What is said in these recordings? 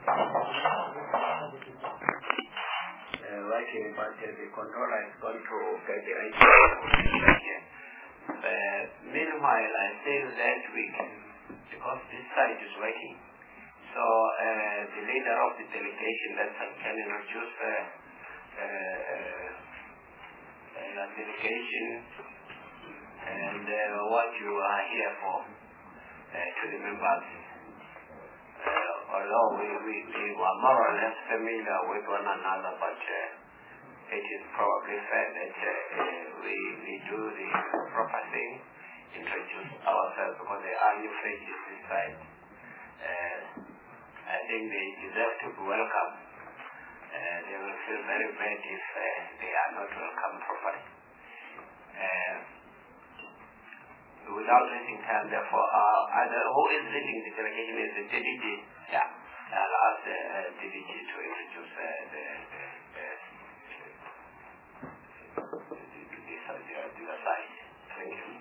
Writing, but the controller is going to get the idea. Meanwhile, I think that we can, because this side is working, so the leader of the delegation that can introduce the delegation and what you are here for to the members. Although we were more or less familiar with one another, but it is probably fair that we do the proper thing, introduce ourselves, because there are new faces this side. I think they deserve to be welcome. They will feel very bad if they are not welcome properly. Without wasting time, therefore, who is leading the delegation is the DDG. Yeah, I'll ask the DDG to introduce the side. Thank you.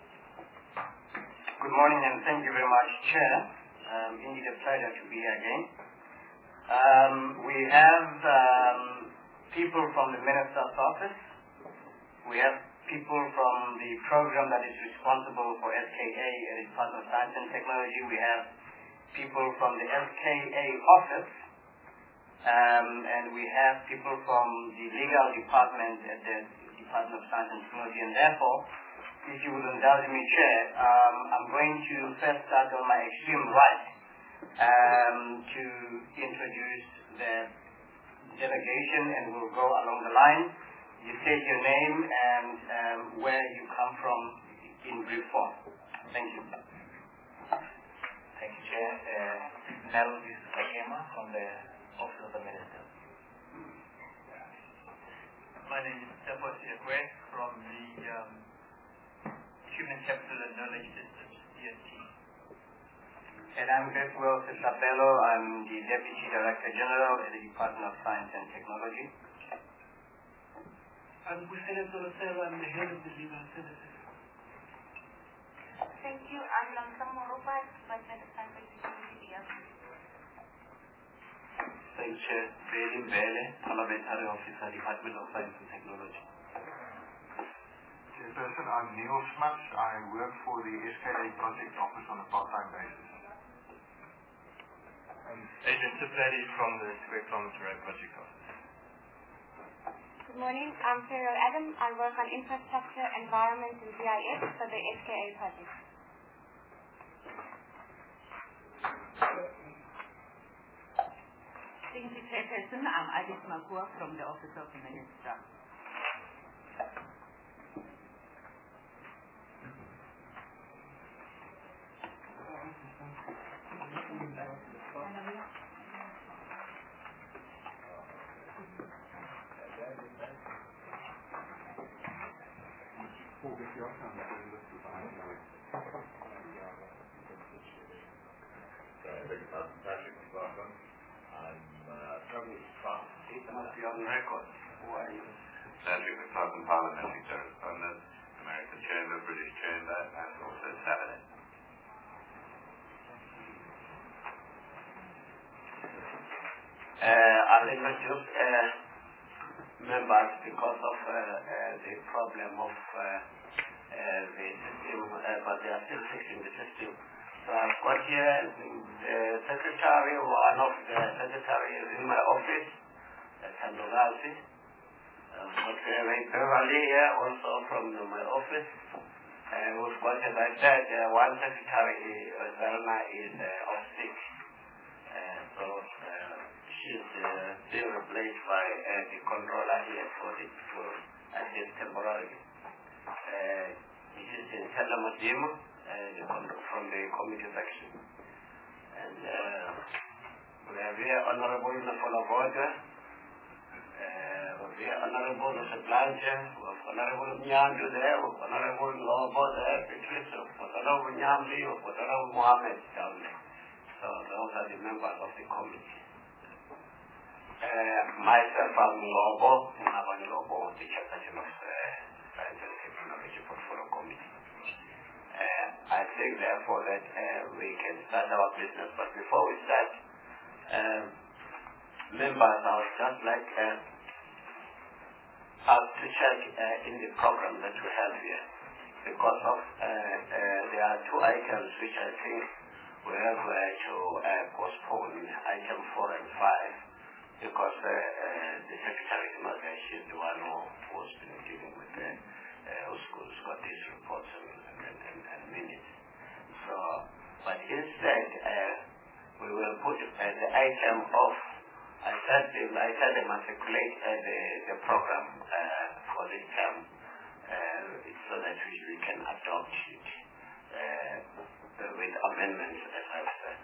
Good morning and thank you very much, Chair. Indeed a pleasure to be here again. We have people from the Minister's office. We have people from the program that is responsible for SKA and the Department of Science and Technology. We have people from the SKA office, and we have people from the legal department at the Department of Science and Technology. And therefore, if you would indulge me, Chair, I'm going to first start on my extreme right to introduce the delegation, and we'll go along the line. You state your name and where you come from in brief form. Thank you. Thank you, Chair. Nell Sakema from the Office of the Minister. My name is Stefan Siakwe from the Human Capital and Knowledge Systems, DST. And I'm Bethuel Sisabelo. I'm the Deputy Director General at the Department of Science and Technology. I'm Kusele Tolosela. I'm the head of the legal services. Thank you. I'm Lamsamo Rupat, Department of Science and Technology. Thank you, Chair. Bailey Mbele, Parliamentary Officer, Department of Science and Technology. Chairperson, I'm Neil Smuts. I work for the SKA Project Office on a part-time basis. I'm Adrian Tiplady from the Square Kilometre Road Project Office. Good morning. I'm Farrell Adam. I work on infrastructure, environment, and GIS for the SKA project. Thank you, Chairperson. I'm Alice Makua from the Office of the Minister. On record. Who are you? Patrick McFarlane, Parliamentary Correspondent, American Chamber, British Chamber, and also Saturday. I'll introduce members because of the problem of the system, but they are still fixing the system. So I've got here the secretary, one of the secretaries in my office, Sandovalsi. I've got Ray Beverly here also from my office. And we've got, as I said, one secretary, Zarna, is off sick. So she's being replaced by the controller here for assist temporarily. This is in Telemadim from the committee section. And we have here Honorable Nafolaboda, we have Honorable Nusablanche, we have Honorable Nyandu there, we have Honorable Lobo there, Patrice, we have Honorable Nyambi, we have Honorable Mohammed down there. So those are the members of the committee. Myself, I'm Lobo, Nabani Lobo, the chairperson of Science and Technology Portfolio Committee. I think therefore that we can start our business, but before we start, members, I would just like us to check in the program that we have here, because of there are two items which I think we have to postpone, item 4 and 5, because the Secretary she's the one who's been dealing with who's got these reports and minutes. So, but instead, we will put the item of, I said they matriculate the program for this term so that we can adopt it with amendments, as I've said.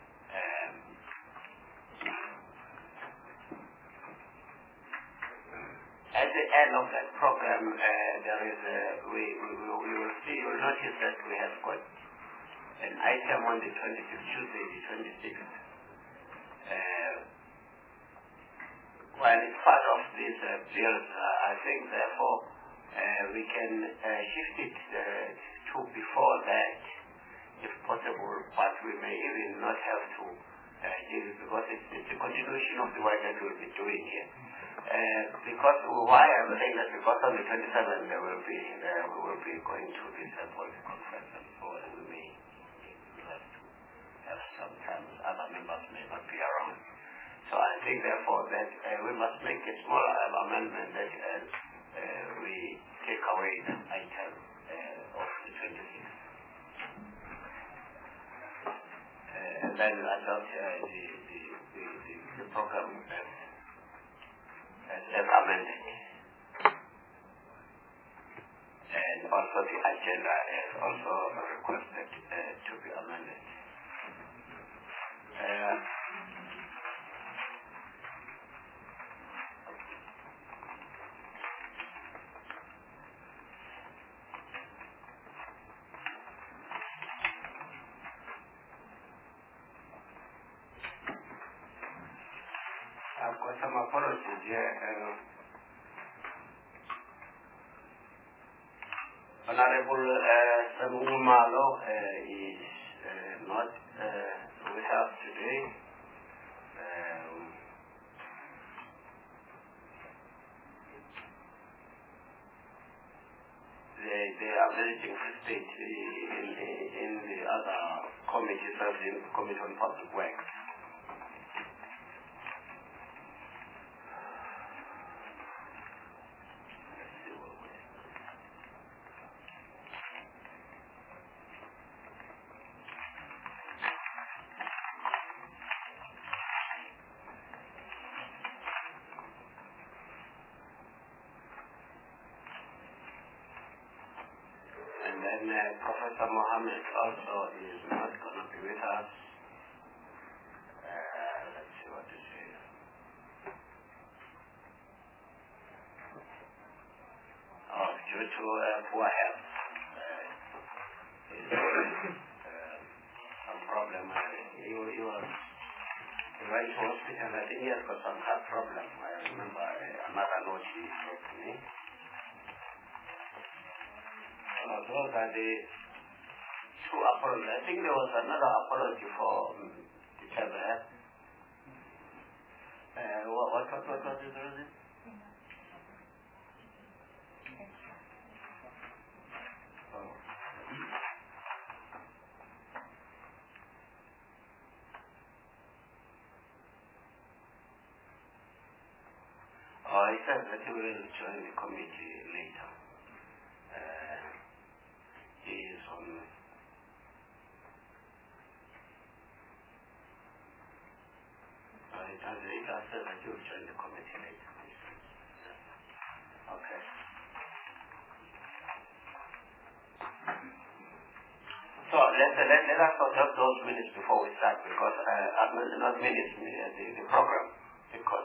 At the end of that program, there is we will see, you will notice that we have got an item on the 26th, Tuesday the 26th. While it's part of these bills, I think therefore we can shift it to before that, if possible, but we may even not have to deal with it, because it's a continuation of the work that we'll be doing here. Because why I'm saying that, because on the 27th we will be going to this policy conference, and so we may have to have sometimes other members may not be around. So I think therefore that we must make a small amendment that we take away the item of the 26th. And then adopt the program as amended. And also the agenda is also requested to be amended. I've got some apologies here. Honorable Samu Malo is not with us today. They are visiting the state in the other committees, in the Committee on Public Works. And then Professor Mohammed also is not going to be with us. Let's see what to say. Due to poor health, some problem. He went to hospital. I think he has got some heart problem. I remember another note he wrote to me. Those are the two apologies. I think there was another apology for the chairman. What was the reason? He said that he will join the committee later. He is on. It has said that he will join the committee later. Okay. So let us observe those minutes before we start, because not minutes, the program, because.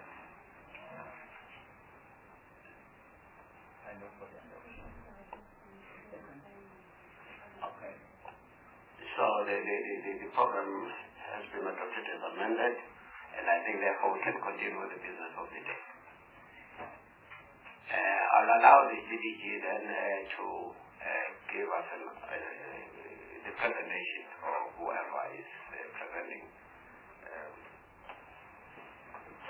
So the program has been adopted as amended, and I think therefore we can continue with the business of the day. I'll allow the CDG then to give us the presentation, or whoever is presenting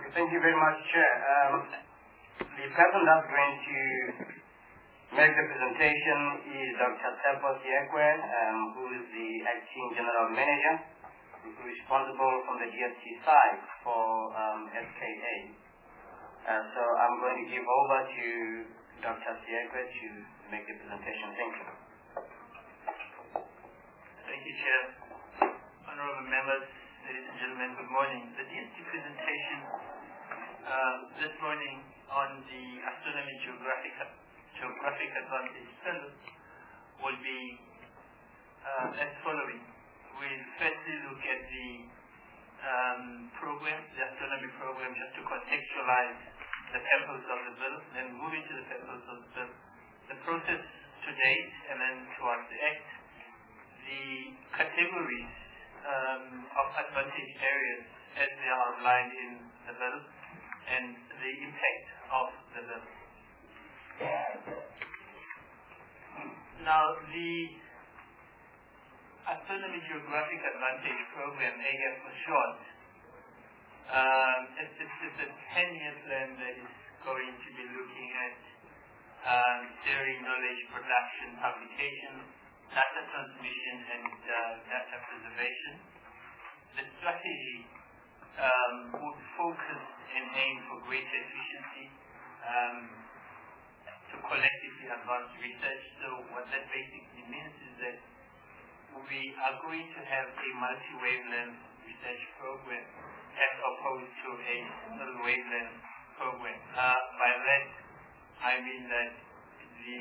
Thank you very much, Chair. The person that's going to make the presentation is Dr. Tepos Yekwe, who is the Acting General Manager, who is responsible from the DST side for SKA. So I'm going to give over to Dr. Yekwe to make the presentation. Thank you. Thank you, Chair. Honorable members, ladies and gentlemen, good morning. The DST presentation this morning on the Astronomy Geographic Advantage Pillar will be as following. We'll firstly look at the program, the astronomy program, just to contextualize the purpose of the bill, then move into the purpose of the bill, the process to date, and then towards the act, the categories of advantage areas as they are outlined in the bill, and the impact of the bill. Now, the Astronomy Geographic Advantage Program, AGAP for short, it's a 10-year plan that is going to be looking at theory, knowledge, production, publication, data transmission, and data preservation. The strategy would focus and aim for greater efficiency to collectively advance research. So what that basically means is that we are going to have a multi-wavelength research program as opposed to a single wavelength program. By that, I mean that the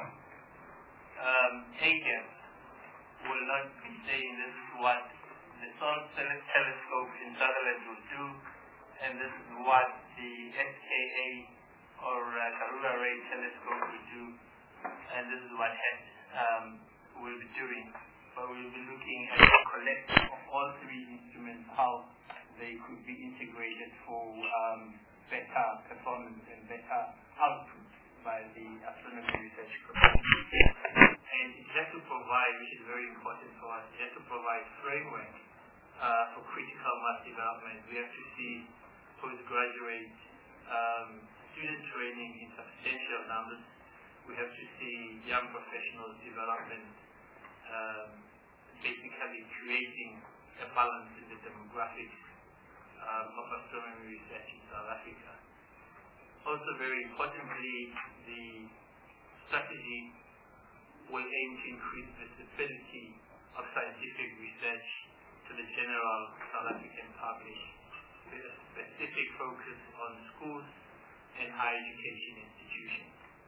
AGAP will not be saying this is what the Solar Telescope in Sutherland will do, and this is what the SKA or Karula Ray Telescope will do, and this is what HET will be doing. But we'll be looking at the collective of all three instruments, how they could be integrated for better performance and better output by the astronomy research program. And it has to provide, which is very important for us, it has to provide framework for critical mass development. We have to see postgraduate student training in substantial numbers. We have to see young professionals development, basically creating a balance in the demographics of astronomy research in South Africa. Also, very importantly, the strategy will aim to increase visibility of scientific research to the general South African public, with a specific focus on schools and higher education institutions.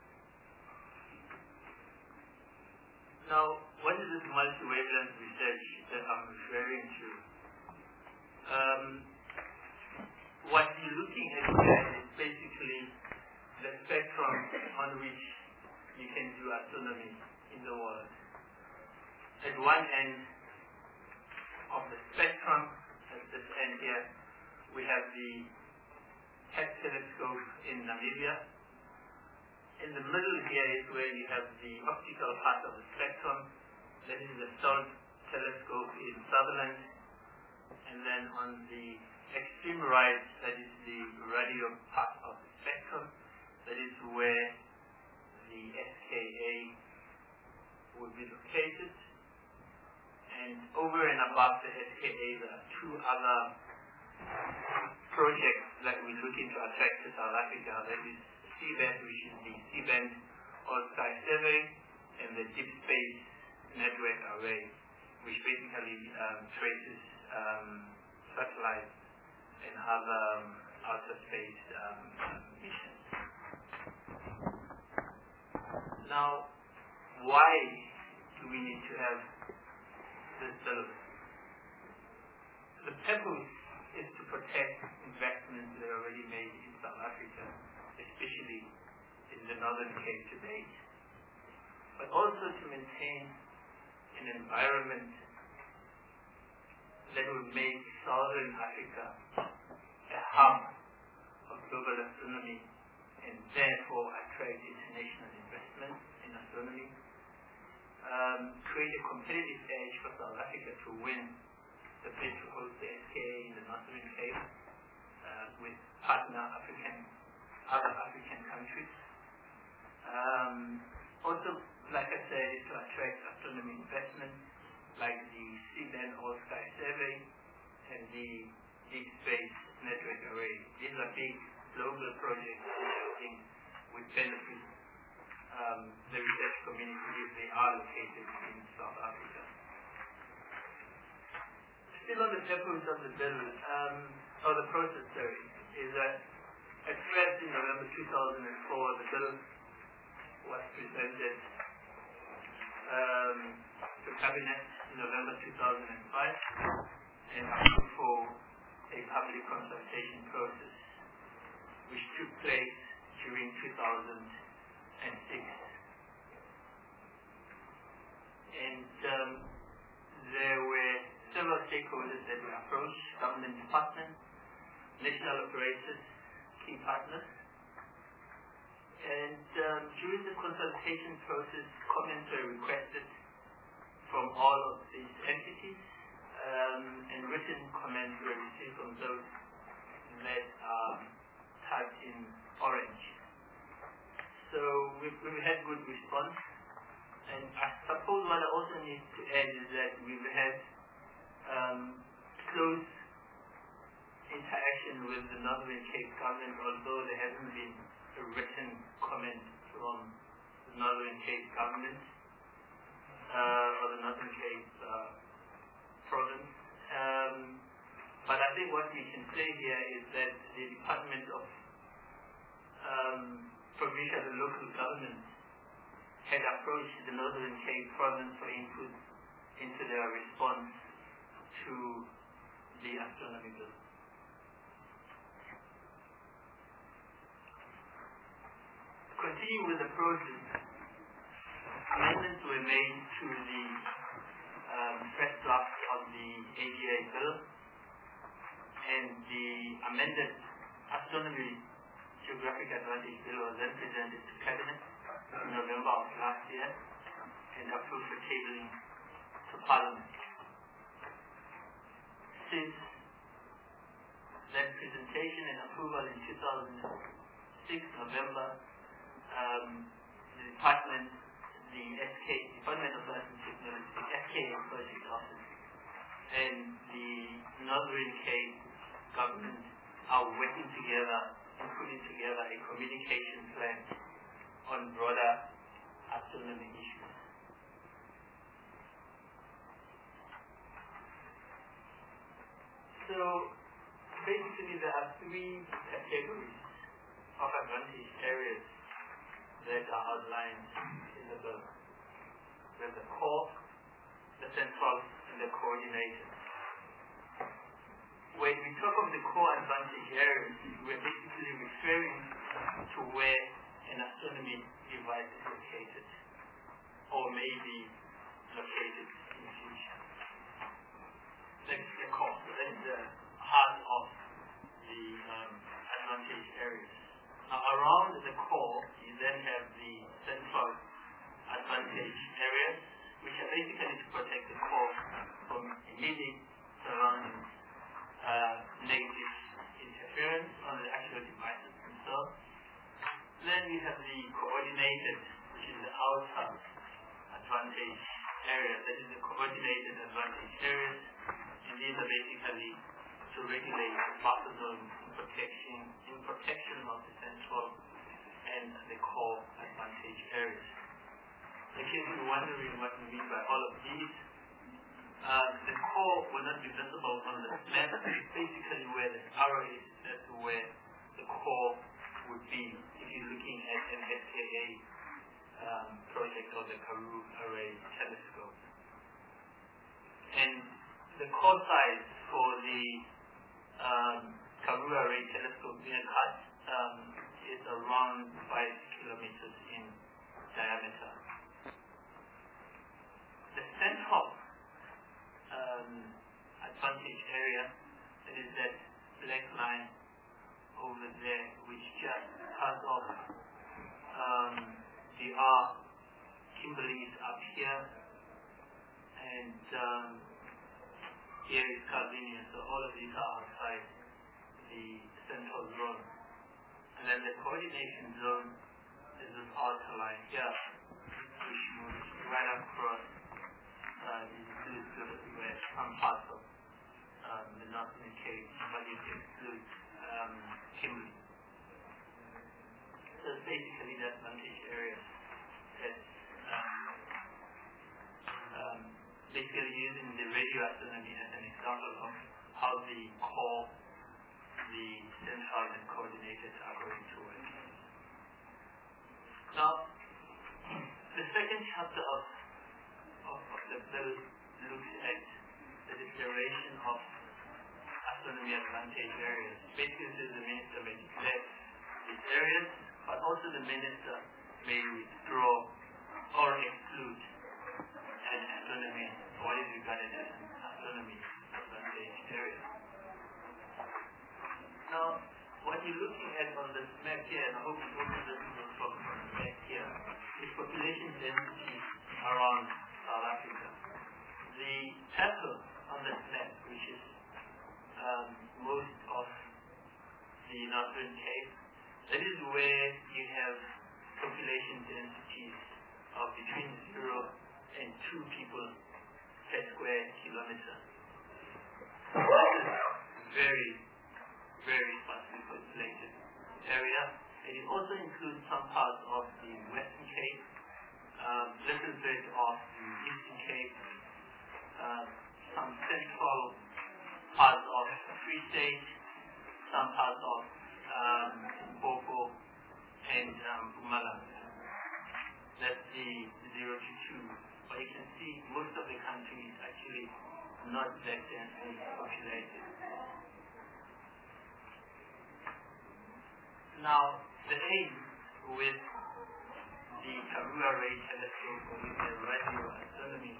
Now, what is this multi-wavelength research that I'm referring to? What you're looking at here is basically the spectrum on which you can do astronomy in the world. At one end of the spectrum, at this end here, we have the HET telescope in Namibia. In the middle here is where you have the optical part of the spectrum. That is the SOLT telescope in Sutherland. And then on the extreme right, that is the radio part of the spectrum. That is where the SKA would be located. And over and above the SKA, there are two other projects that we're looking to attract to South Africa. That is C-band, which is the C-band all-sky survey, and the Deep Space Network Array, which basically traces satellites and other outer space missions. Now, why do we need to have this bill? The purpose is to protect investments that are already made in South Africa, especially in the Northern Cape to date, but also to maintain an environment that would make Southern Africa a hub of global astronomy and therefore attract international investment in astronomy, create a competitive edge for South Africa to win the bid to host the SKA in the Northern Cape with partner other African countries. Also, like I said, is to attract astronomy investment, like the Seaband All-Sky Survey and the Deep Space Network Array. These are big global projects that I think would benefit the research community if they are located in South Africa. Still on the purpose of the bill, or the process, sorry, is that at first in November 2004, the bill was presented to Cabinet in November 2005 and approved for a public consultation process which took place during 2006. And there were several stakeholders that were approached: government departments, national operators, key partners. And during the consultation process, comments were requested from all of these entities, and written comments were received from those that are typed in orange. So we've had good response. And I suppose what I also need to add is that we've had close interaction with the Northern Cape government, although there hasn't been a written comment from the Northern Cape government or the Northern Cape province. But I think what we can say here is that the Department of Provincial and Local Government had approached the Northern Cape province for input into their response to the astronomy bill. Continue with the process. Amendments were made to the first draft of the AGA bill, and the amended Astronomy Geographic Advantage Bill was then presented to Cabinet in November of last year and approved for tabling to Parliament. Since that presentation and approval in 2006 November, the department, the Department of Science and Technology, the SKA Project Office, and the Northern Cape government are working together and putting together a communication plan on broader astronomy issues. So basically there are three categories of advantage areas that are outlined in the bill. There's the core, the central, and the coordinated. When we talk of the core advantage areas, we're basically referring to where an astronomy device is located or may be located in the future. That's the core. That's the heart of the advantage areas. Now, around the core, you then have the central advantage areas, which are basically to protect the core from immediate surroundings, negative interference on the actual devices themselves. Then we have the coordinated, which is the outer advantage area. That is the coordinated advantage areas, and these are basically to regulate buffer zones in protection of the central and the core advantage areas. In case you're wondering what we mean by all of these, the core will not be visible on the map. Basically where the arrow is, that's where the core would be if you're looking at an SKA project or the Karoo Array telescope. And the core size for the Karoo Array telescope near cut is around 5 kilometers in diameter. The central advantage area, that is that black line over there, which just cuts off the R. Kimberley is up here, and here is Calvinia. So all of these are outside the the central zone. And then the coordination zone is this outer line here, which moves right across where some parts of the Northern Cape, but it excludes Kimberley. So it's basically the advantage area that's basically using the radio astronomy as an example of how the core, the central and coordinated are going to work. Now, the second chapter of the bill looks at the declaration of astronomy advantage areas. Basically, the minister may declare these areas, but also the minister may withdraw or exclude an astronomy, what is regarded as an astronomy advantage area. Now, what you're looking at on this map here, and I hope you also listen to from the map here, is population density around South Africa. The pattern on this map, which is most of the Northern Cape, that is where you have population densities of between 0 and 2 people per square kilometer. This is very, very sparsely populated area. It also includes some parts of the Western Cape, little bit of the Eastern Cape, some central parts of Free State, some parts of Limpopo, and Mpumalanga. That's the 0 to 2. But you can see most of the country is actually not that densely populated. Now, the aim with the Karua Ray Telescope or with the radio astronomy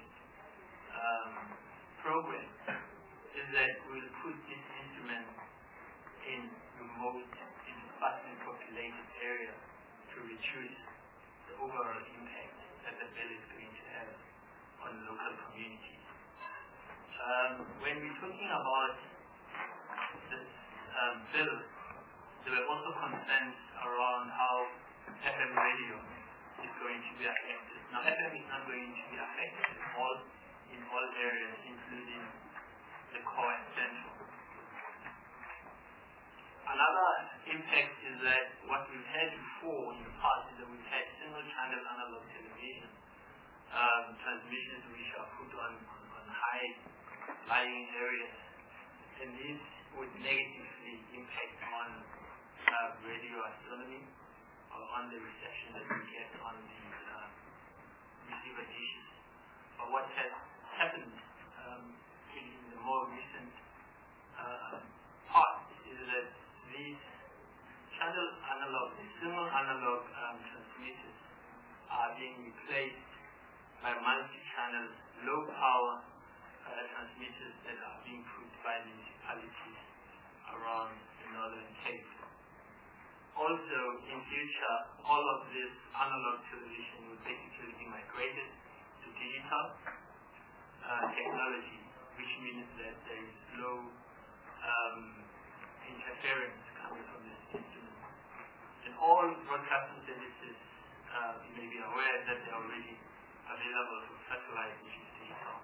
program is that we'll put this instrument in remote, in sparsely populated areas to reduce the overall impact that the bill is going to have on local communities. When we're talking about this bill, there were also concerns around how FM radio is going to be affected. Now, FM is not going to be affected in all areas, including the core and central. Another impact is that what we've had before in the past is that we've had single-channel analog television transmissions which are put on high-lying areas, and this would negatively impact on radio astronomy or on the reception that we get on the receiver dishes. But what has happened in the more recent past is that these single analog transmitters are being replaced by multi-channel, low-power transmitters that are being put by municipalities around the Northern Cape. Also, in future, all of this analog television will basically be migrated to digital technology, which means that there is low interference coming from this instrument. And all broadcasting services, you may be aware that they are already available for satellite, which is digital.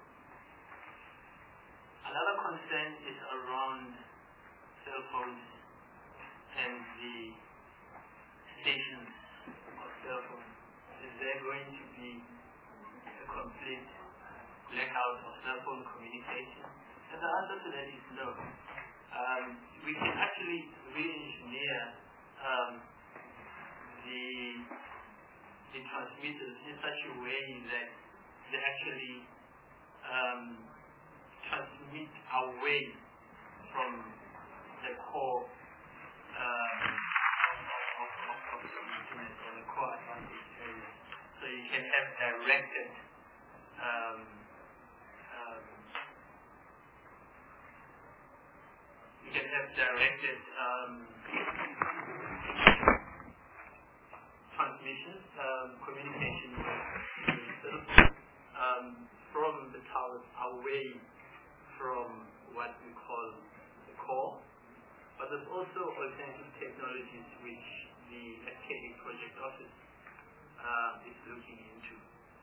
Another concern is around cell phones and the stations of cell phones. Is there going to be a complete blackout of cell phone communication? And the answer to that is no. We can actually re-engineer the transmitters in such a way that they actually transmit away from the core of the instrument or the core advantage area. So you can have directed transmission, communication from the towers away from what we call the core. But there's also alternative technologies which the SKA project office is looking into.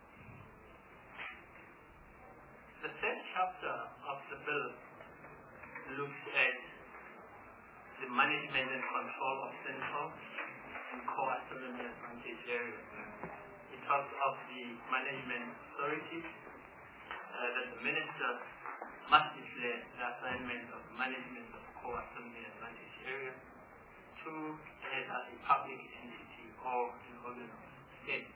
The third chapter of the bill looks at the management and control of central and core autonomy advantage areas. It talks of the management authorities, that the minister must declare the assignment of management of core autonomy advantage area to either a public entity or an organ of state.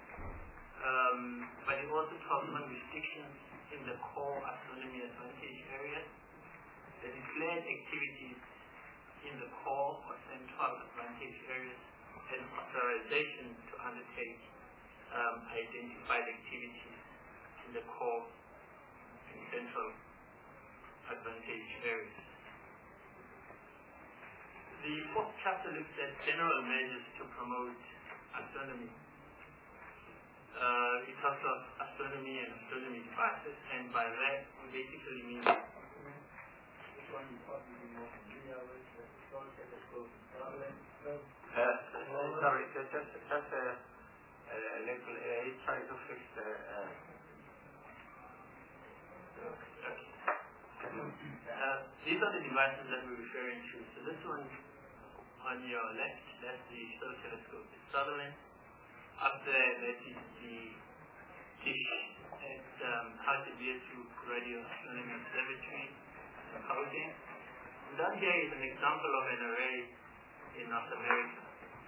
But it also talks on restrictions in the core autonomy advantage areas, the declared activities in the core or central advantage areas, and authorization to undertake identified activities in the core and central advantage areas. The fourth chapter looks at general measures to promote autonomy. It talks of autonomy and autonomy devices, and by that we basically mean which one you probably more familiar with, the Solar Telescope in Scotland. Sorry, just a little, he's trying to fix the... These are the devices that we're referring to. So this one on your left, that's the Solar Telescope in Sutherland. Up there, that is the dish at Hartevietu Radio Astronomy Observatory in Gauteng. And down here is an example of an array in North America.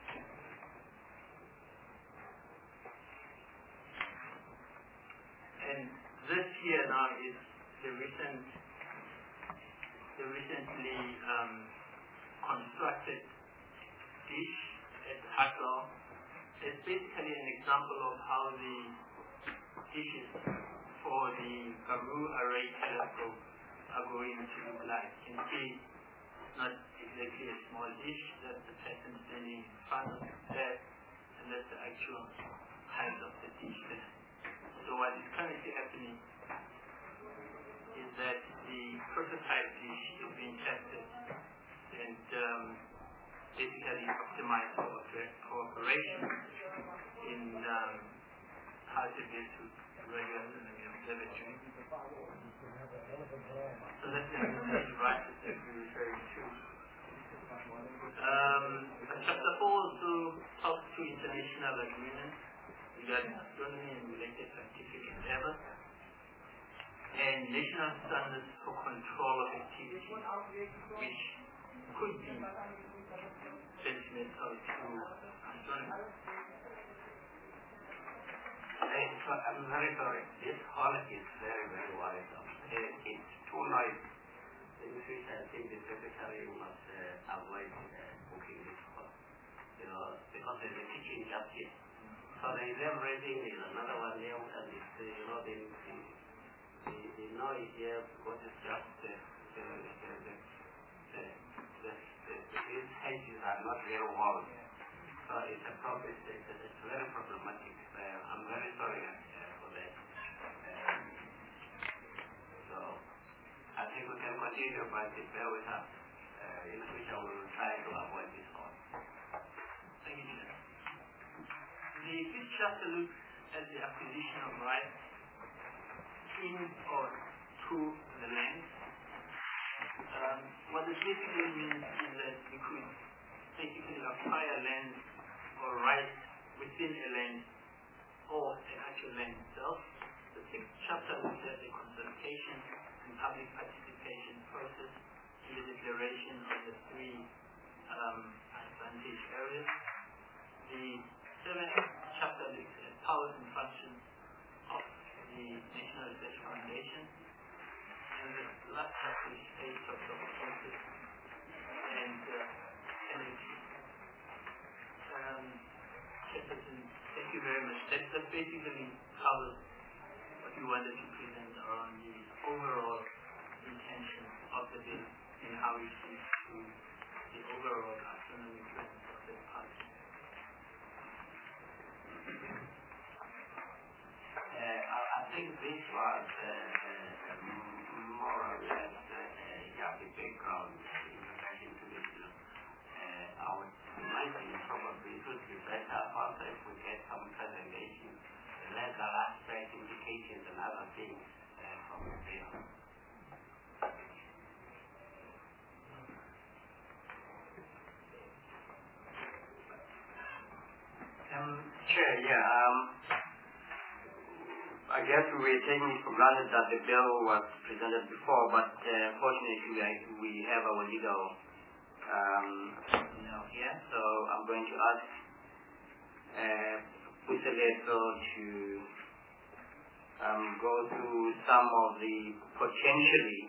And this here now is the recently constructed dish at Hartlaw. It's basically an example of how the dishes for the Garou Array telescope are going to look like. You can see it's not exactly a small dish, that's the person standing in front of there, and that's the actual height of the dish there. So what is currently happening is that the prototype dish is being tested and basically optimized for operation in Hartevietu Radio Astronomy Observatory. So that's the devices that we're referring to. Chapter 4 also talks to international agreements regarding astronomy and related scientific endeavors, and national standards for control of activity, which could be sentimental to astronomy. I'm very sorry. This hall is very, very worrisome. It's too noisy. In the future, I think the secretary must avoid booking this hall. Because there's a kitchen just here. So there is everything, there's another one there, and it's, the noise here, because it's just these hedges are not very warm. So it's a problem, it's very problematic. I'm very sorry for that. So I think we can continue, but bear with us. In the future, we will try to avoid this all. Thank you, Chair. The fifth chapter looks at the acquisition of rights in or to the land. What this basically means is that we could basically acquire land or rights within a land or an actual land itself. The sixth chapter looks at the consultation and public participation process in the declaration of the three advantage areas. The seventh chapter looks at powers and functions of the National Research Foundation. And the last chapter is 8 talks of resources and energy. Thank you very much. That basically covers what we wanted to present around the overall intention of the bill and how it fits to the overall astronomy trends of the party. I think this was more or less a background in relation to this I guess we were taking it for granted that the bill was presented before, but fortunately we have our legal here, so I'm going to ask Puseleto to go through some of the potentially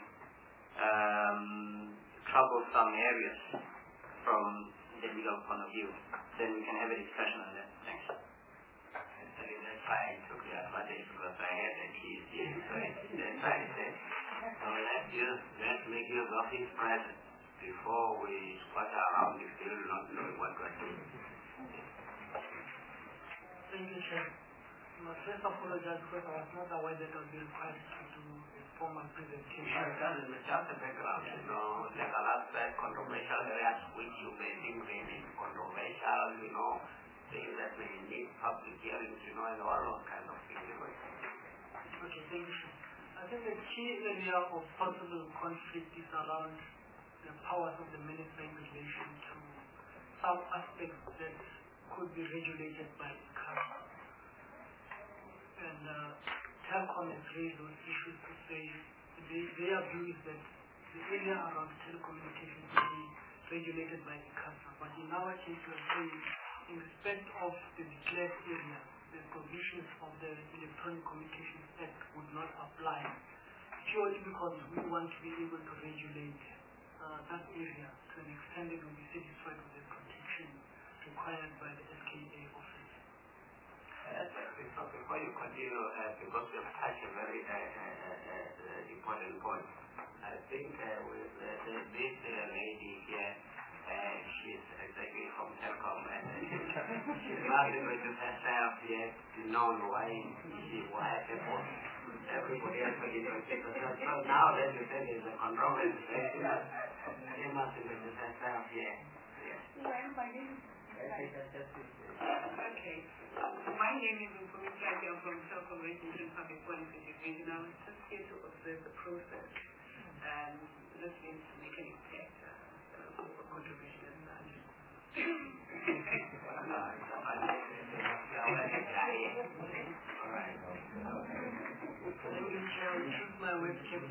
troublesome areas from the legal point of view. Then we can have a discussion on that. Thanks. That's fine. Took the advantage because I had a keys here, so that's why I said, so let's make use of his presence before we squat around the field not knowing what we're doing. Thank you, Chair. I first apologize because I was not aware that I would be required to do a formal presentation. It's just a background, legal aspect, controversial areas which you may think may be controversial, things that may need public hearings, and all those kind of things. Okay, thank you. I think the key area of possible conflict is around the powers of the minister in relation to some aspects that could be regulated by CASA. And Telkom has raised those issues to say their view is that the area around telecommunications will be regulated by CASA. But in our case, we are saying in respect of the declared area, the provisions of the Electronic Communications Act would not apply, purely because we want to be able to regulate that area to an extent that will be satisfied with the protection required by the SKA office. Before you continue, because you have touched a very important point, I think with this lady here, she's exactly from Telkom, and she's not going to herself yet known why people, everybody else will give herself. So now that you said there's a controversy, she must be going to herself yet. Okay. My name is Nkumika. I'm from Telkom Regulation Public Policy Division. I was just here to observe the process and listening to make an impact for contribution as such. Choose my webcam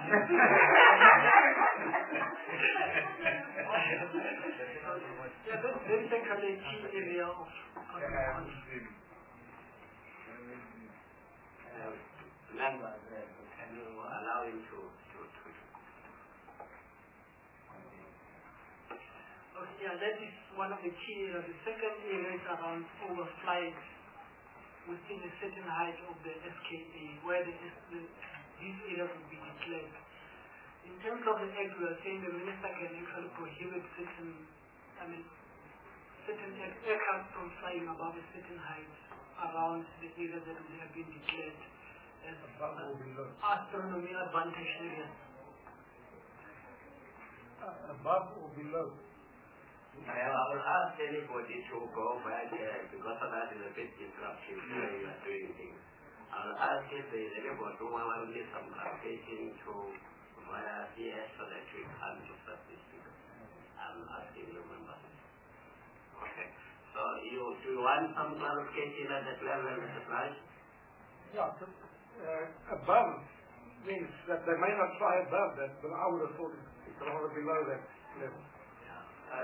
that's basically a key area of conflict. Members, can you allow him to that is one of the key areas. The second area is around overflight within a certain height of the SKA, where these areas will be declared. In terms of the Act, we are saying the minister can actually prohibit certain aircraft from flying above a certain height around the areas that would have been declared as astronomy advantage areas. Above or below? I will ask anybody to go back because that is a bit disruptive where you are doing things. I will ask if there is anybody who wants to give some clarification to via CS so that we can discuss this because I'm asking you members. Okay. So do you want some clarification at that level, Mr. Price? Yeah, above means that they may not fly above that, but I would have thought it's rather below that level. I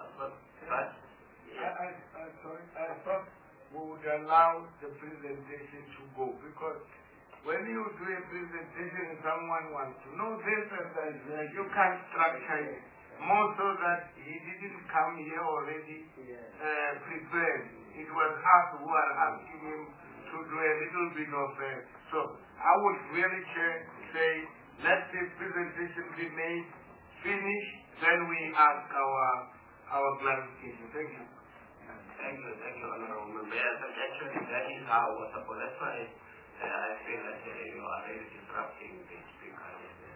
thought we would allow the presentation to go because when you do a presentation, someone wants to know this and that. You can't structure it more so that he didn't come here already prepared. It was us who are asking him to do a little bit of so I would really say let the presentation be made, finish, then we ask our clarification. Thank you. Thank you, Honorable Member. Actually, that is how it was supposed. That's why I feel that you are really disrupting the speaker.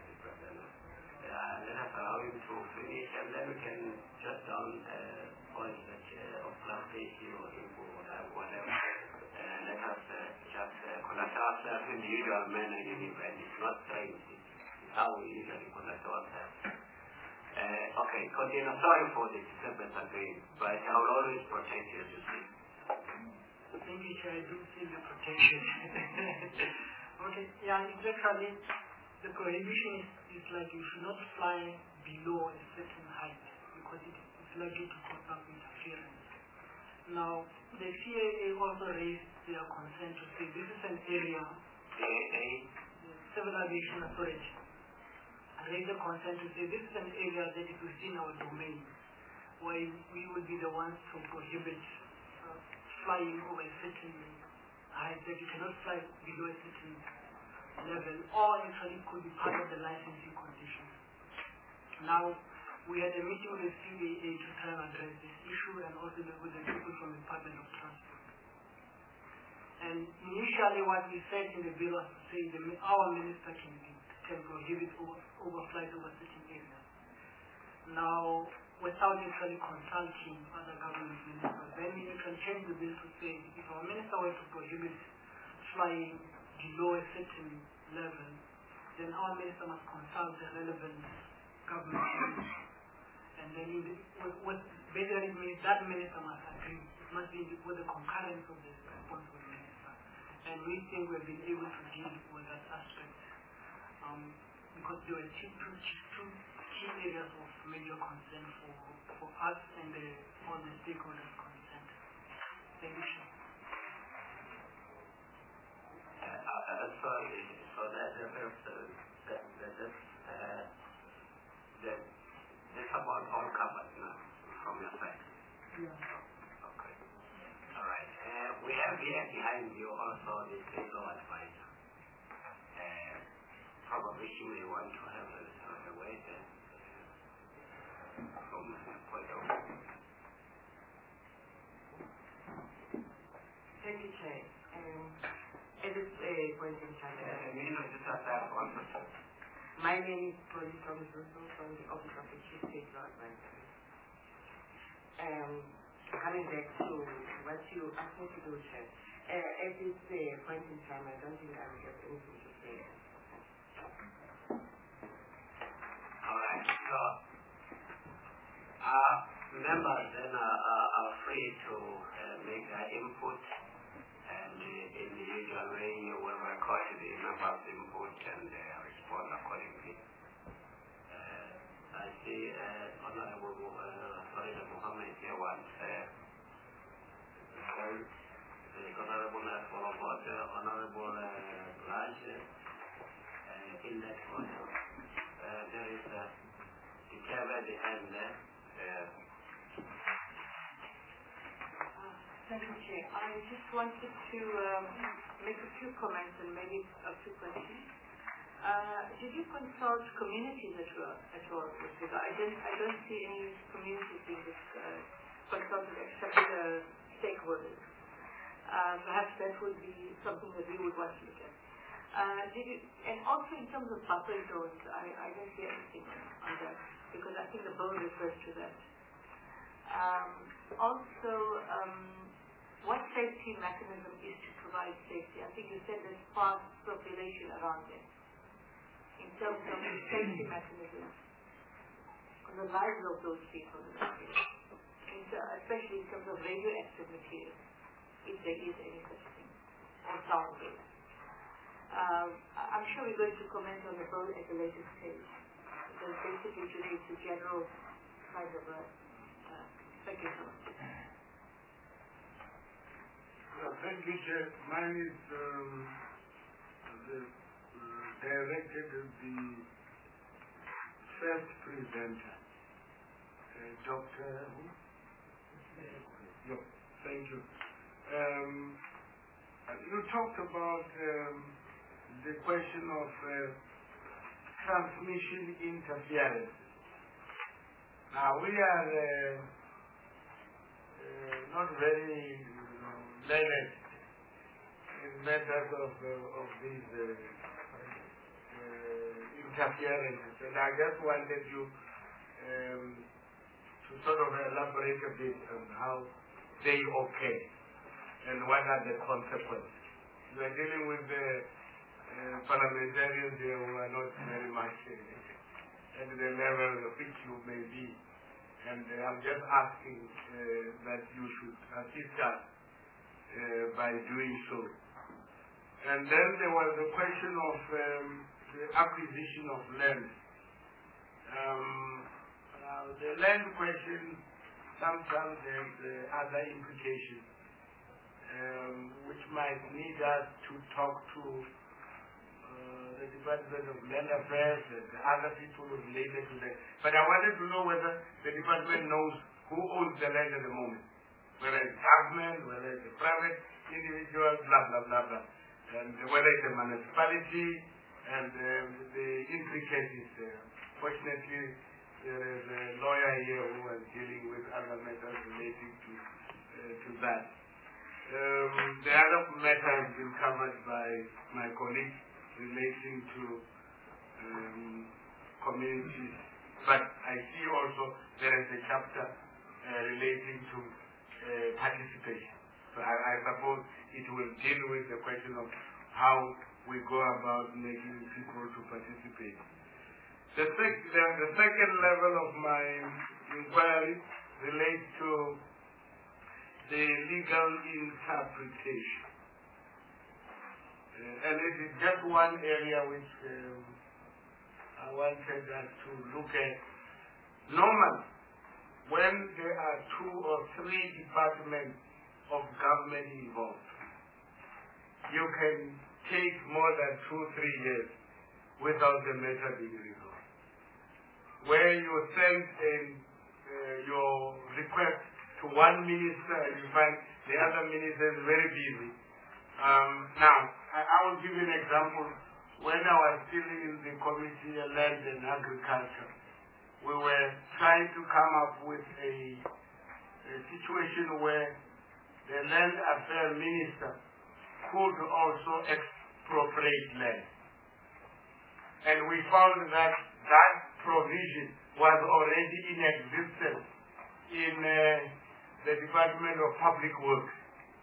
Let us allow him to finish, and then we can jot down points of clarification or info or whatever. Let us just conduct ourselves in the usual manner in the event. It's not strange. It's how we usually conduct ourselves. Okay, continue. Sorry for the disturbance again, but I will always protect you, you see. Thank you, Chair. I do feel the protection. Okay, yeah, exactly. The prohibition is like you should not fly below a certain height because it's likely to cause some interference. Now, the CAA also raised their concern to say this is an area, the Civil Aviation Authority raised a concern to say this is an area that is within our domain, where we will be the ones to prohibit flying over a certain height, that you cannot fly below a certain level, or actually could be part of the licensing conditions. Now, we had a meeting with the CAA to try and address this issue and also with the people from the Department of Transport. And initially what we said in the bill was to say our minister can prohibit overflight over certain areas. Now, without actually consulting other government ministers, then we can change the bill to say if our minister were to prohibit flying below a certain level, then our minister must consult the relevant government. And then what basically means that minister must agree. It must be with the concurrence of the responsible minister. And we think we've been able to deal with that aspect because there were two key areas of major concern for us and all the stakeholders concerned. Thank you. So that's about all covered now from your side. Yeah. Okay. All right. We have here behind you also the state law advisor. Probably she may want to have a word from her point of view. Thank you, Chair. At this point in time, my name is Polly Thomas Russell from the Office of the Chief State Law Advisor. Coming back to what you asked me to do, Chair, at this point in time, I don't think I will have anything to say. All right. So, members then are free to make their input, and in the usual way, you will record the members' input and respond accordingly. I see Honorable Mohammed here wants Honorable Honorable Raj in that order. There is the chair behind there. Thank you, Chair. I just wanted to make a few comments and maybe a few questions. Did you consult communities at all with regard? I don't see any communities being consulted except the stakeholders. Perhaps that would be something that we would want to look at. And also in terms of buffer zones, I don't see anything on that because I think the bill refers to that. What safety mechanism is to provide safety? I think you said there's sparse population around there. In terms of the safety mechanisms on the lives of those people, especially in terms of radioactive material, if there is any such thing, or sound waves. I'm sure we're going to comment on the bill at a later stage, because basically it's a general kind of a thank you so much. Thank you, Chair. Mine is directed to the first presenter, Dr. Who? Thank you. You talked about the question of transmission interference. Now, we are not very learned in matters of these interferences, and I just wanted you to sort of elaborate a bit on how they occur and what are the consequences. You are dealing with the parliamentarians here who are not very much at the level at which you may be, and I'm just asking that you should assist us by doing so. And then there was the question of the acquisition of land. The land question sometimes has other implications, which might need us to talk to the Department of Land Affairs and other people related to that. But I wanted to know whether the department knows who owns the land at the moment, whether it's government, whether it's a private individual, blah, blah, blah, blah, and whether it's a municipality, and the intricacies. Fortunately, there is a lawyer here who is dealing with other matters relating to that. The other matter has been covered by my colleague relating to communities, but I see also there is a chapter relating to participation. So I suppose it will deal with the question of how we go about making people to participate. The second level of my inquiry relates to the legal interpretation. And it is just one area which I wanted us to look at. Normally, when there are 2 or 3 departments of government involved, you can take more than 2-3 years without the matter being resolved. Where you send in your request to one minister and you find the other minister is very busy. Now, I will give you an example. When I was still in the Committee on Land and Agriculture, we were trying to come up with a situation where the Land Affairs Minister could also expropriate land. And we found that that provision was already in existence in the Department of Public Works.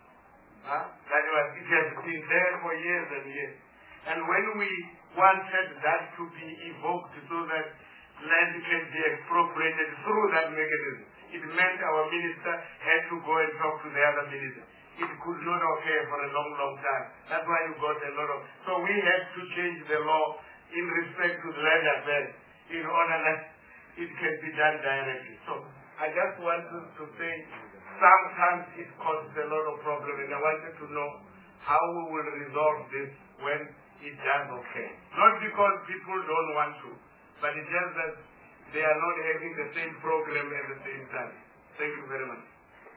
It has been there for years and years. And when we wanted that to be evoked so that land can be expropriated through that mechanism, it meant our minister had to go and talk to the other minister. It could not occur for a long, long time. That's why you got a lot of... So we had to change the law in respect to the land affairs in order that it can be done directly. So I just wanted to say sometimes it causes a lot of problem, and I wanted to know how we will resolve this when it does occur. Not because people don't want to, but it's just that they are not having the same program at the same time. Thank you very much.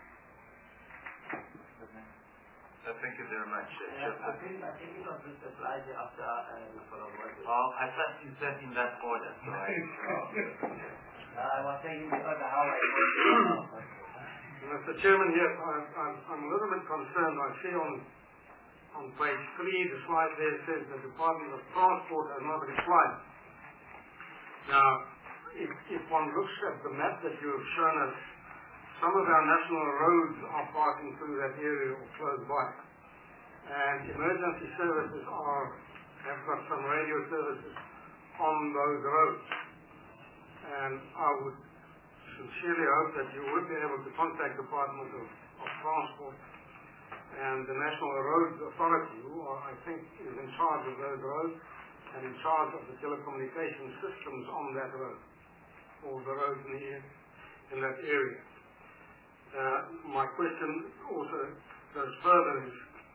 Thank you very much. I think it was Mr. Friday after the following word. I thought you said in that order. So I was saying in the order how I Mr. Chairman, yes, I'm a little bit concerned. I see on page 3, the slide there says the Department of Transport has not replied. Now, if one looks at the map that you have shown us, some of our national roads are passing through that area or close by. And emergency services have got some radio services on those roads. And I would sincerely hope that you would be able to contact the Department of Transport and the National Roads Authority, who I think is in charge of those roads and in charge of the telecommunication systems on that road, or the roads in that area. My question also goes further is,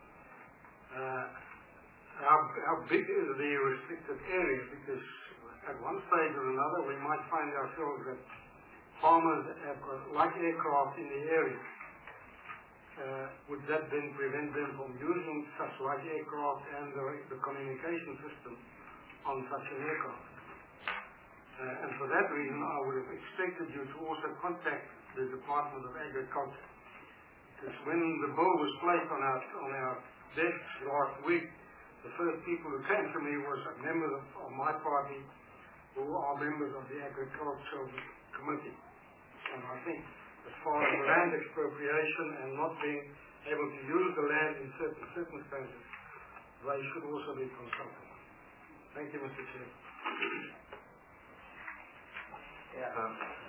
how big is the restricted area? Because at one stage or another we might find ourselves that farmers have got light aircraft in the area. Would that then prevent them from using such light aircraft and the communication system on such an aircraft? And for that reason I would have expected you to also contact the Department of Agriculture. Because when the bill was placed on our desks last week, the first people who came to me was members of my party who are members of the Agricultural Committee. And I think as far as land expropriation and not being able to use the land in certain circumstances, they should also be consulted. Thank you, Mr. Chair.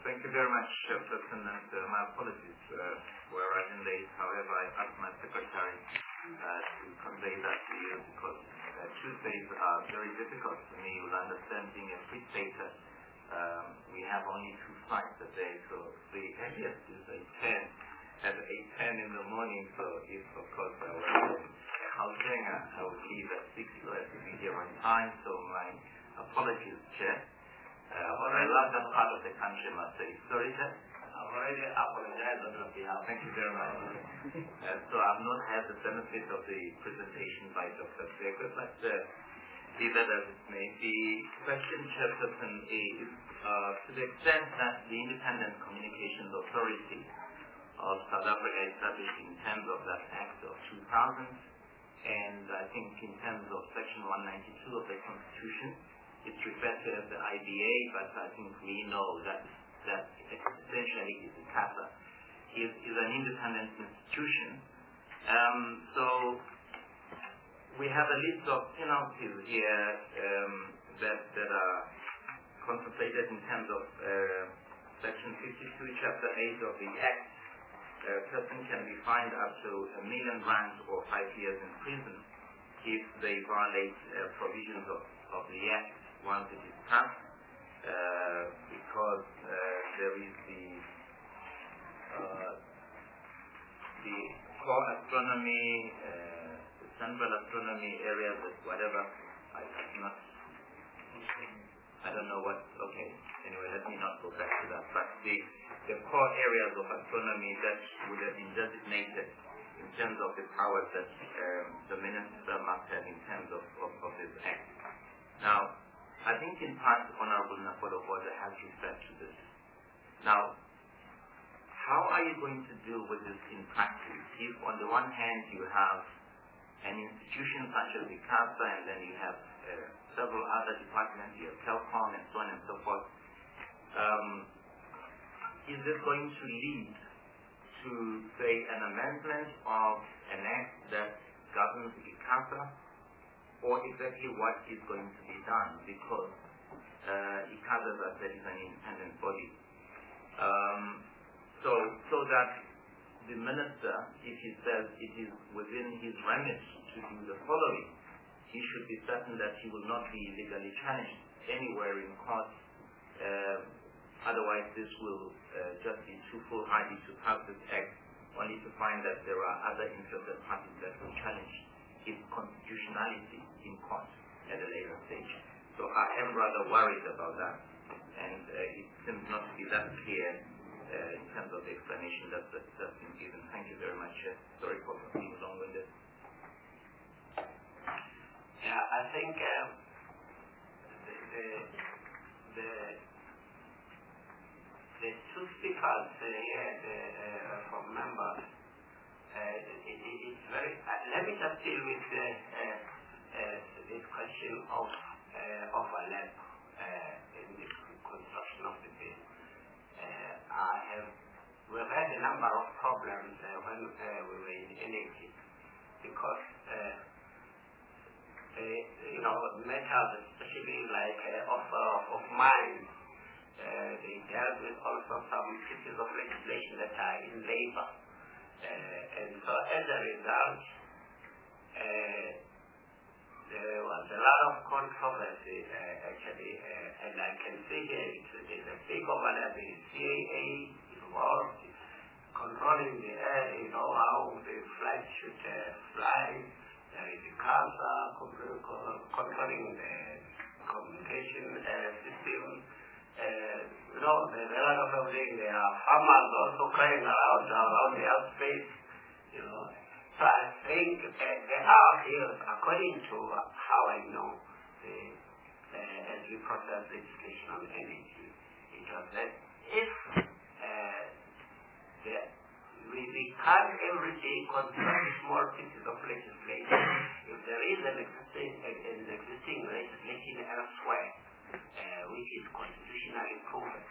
Thank you very much, Chairperson, and my apologies were running late. However, I asked my secretary to convey that to you because Tuesdays are very difficult for me. You will understand, being a free stater, we have only 2 flights a day, so the earliest is 8:10 in the morning. So if, of course, I was in Gauteng, I would leave at 6, so I have to be here on time. So my apologies, Chair. But I love that part of the country, I must say. Sorry, sir? I've already apologized on your behalf. Thank you very much. So I've not had the benefit of the presentation by Dr. Seko, but be that as it may, the question, Chairperson, is to the extent that the Independent Communications Authority of South Africa established in terms of that Act of 2000, and I think in terms of Section 192 of the Constitution, it's referred to as the IBA, but I think we know that essentially is ICASA, is an independent institution. So we have a list of penalties here that are contemplated in terms of Section 52, Chapter 8 of the Act. A person can be fined up to R1 million or 5 years in prison if they violate provisions of the Act once it is passed, because there is the core astronomy, the central astronomy areas, whatever. I don't know what. Okay. Anyway, let me not go back to that. But the core areas of astronomy that would have been designated in terms of the powers that the minister must have in terms of this act. Now, I think in part, Honorable Nakolo Boda has referred to this. Now, how are you going to deal with this in practice? If on the one hand you have an institution such as the ICASA, and then you have several other departments, you have Telkom and so on and so forth, is this going to lead to, say, an amendment of an act that governs the ICASA, or exactly what is going to be done? Because ICASA, as I said, is an independent body. So that the minister, if he says it is within his remit to do the following, he should be certain that he will not be legally challenged anywhere in court. Otherwise, this will just be too foolhardy to pass this act, only to find that there are other interested parties that will challenge its constitutionality in court at a later stage. So I am rather worried about that, and it seems not to be that clear in terms of the explanation that's been given. Thank you very much. Sorry for being long-winded. Yeah, I think the two speakers here from members, it's very. Let me just deal with this question of overlap in the construction of the bill. We've had a number of problems when we were in energy, because metals, especially like of mines, they dealt with also some pieces of legislation that are in labor, and so as a result, there was a lot of controversy actually, and I can see here there's a big overlap. The CAA involved, controlling the air, how the flight should fly. There is the ICASA controlling the communication system. There's a lot of things. There are farmers also crying around the airspace. So I think there are here, according to how I know, as we process legislation on energy, it was that if we can't every day construct small pieces of legislation, if there is an existing legislation elsewhere which is constitutionally proven,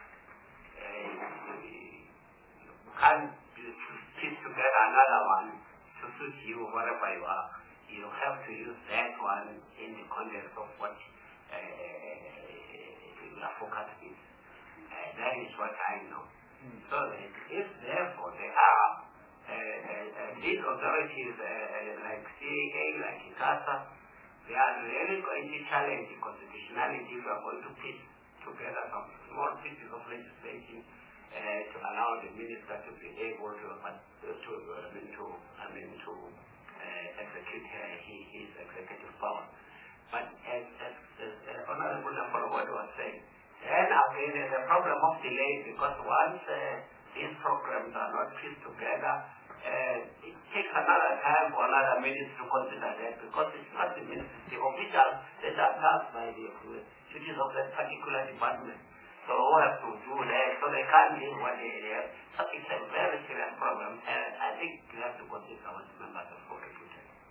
you can't piece together another one to suit you wherever you are. You have to use that one in the context of what your focus is. That is what I know. So that if therefore there are these authorities like CAA, like ICASA, they are really going to challenge the constitutionality. We are going to put together some small pieces of legislation to allow the minister to be able to execute his executive power. But as Honorable Nampologwado was saying, then again there's a problem of delay, because once these programs are not put together, it takes another time for another minister to consider that, because it's not the minister, the officials that are tasked by the duties of that particular department. So who have to do that, so they can't do what they have. So it's a very serious problem, and I think you have to consider what members of the board.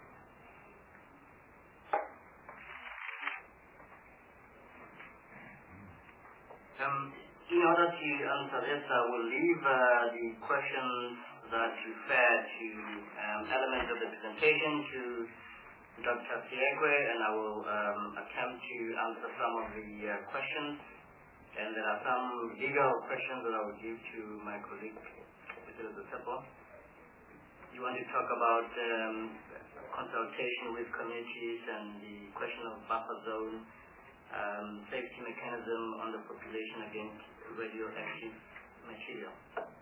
In order to answer this, I will leave the questions that refer to elements of the presentation to Dr. Siegwe, and I will attempt to answer some of the questions. And there are some legal questions that I will give to my colleague, Mr. Sepo. You want to talk about consultation with communities and the question of buffer zone, safety mechanism on the population against radioactive material.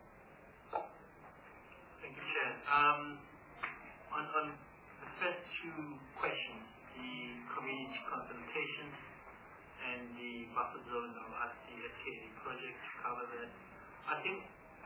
Thank you, Chair. On the first two questions, the community consultation and the buffer zone, I'll ask the SKA project to cover that. I think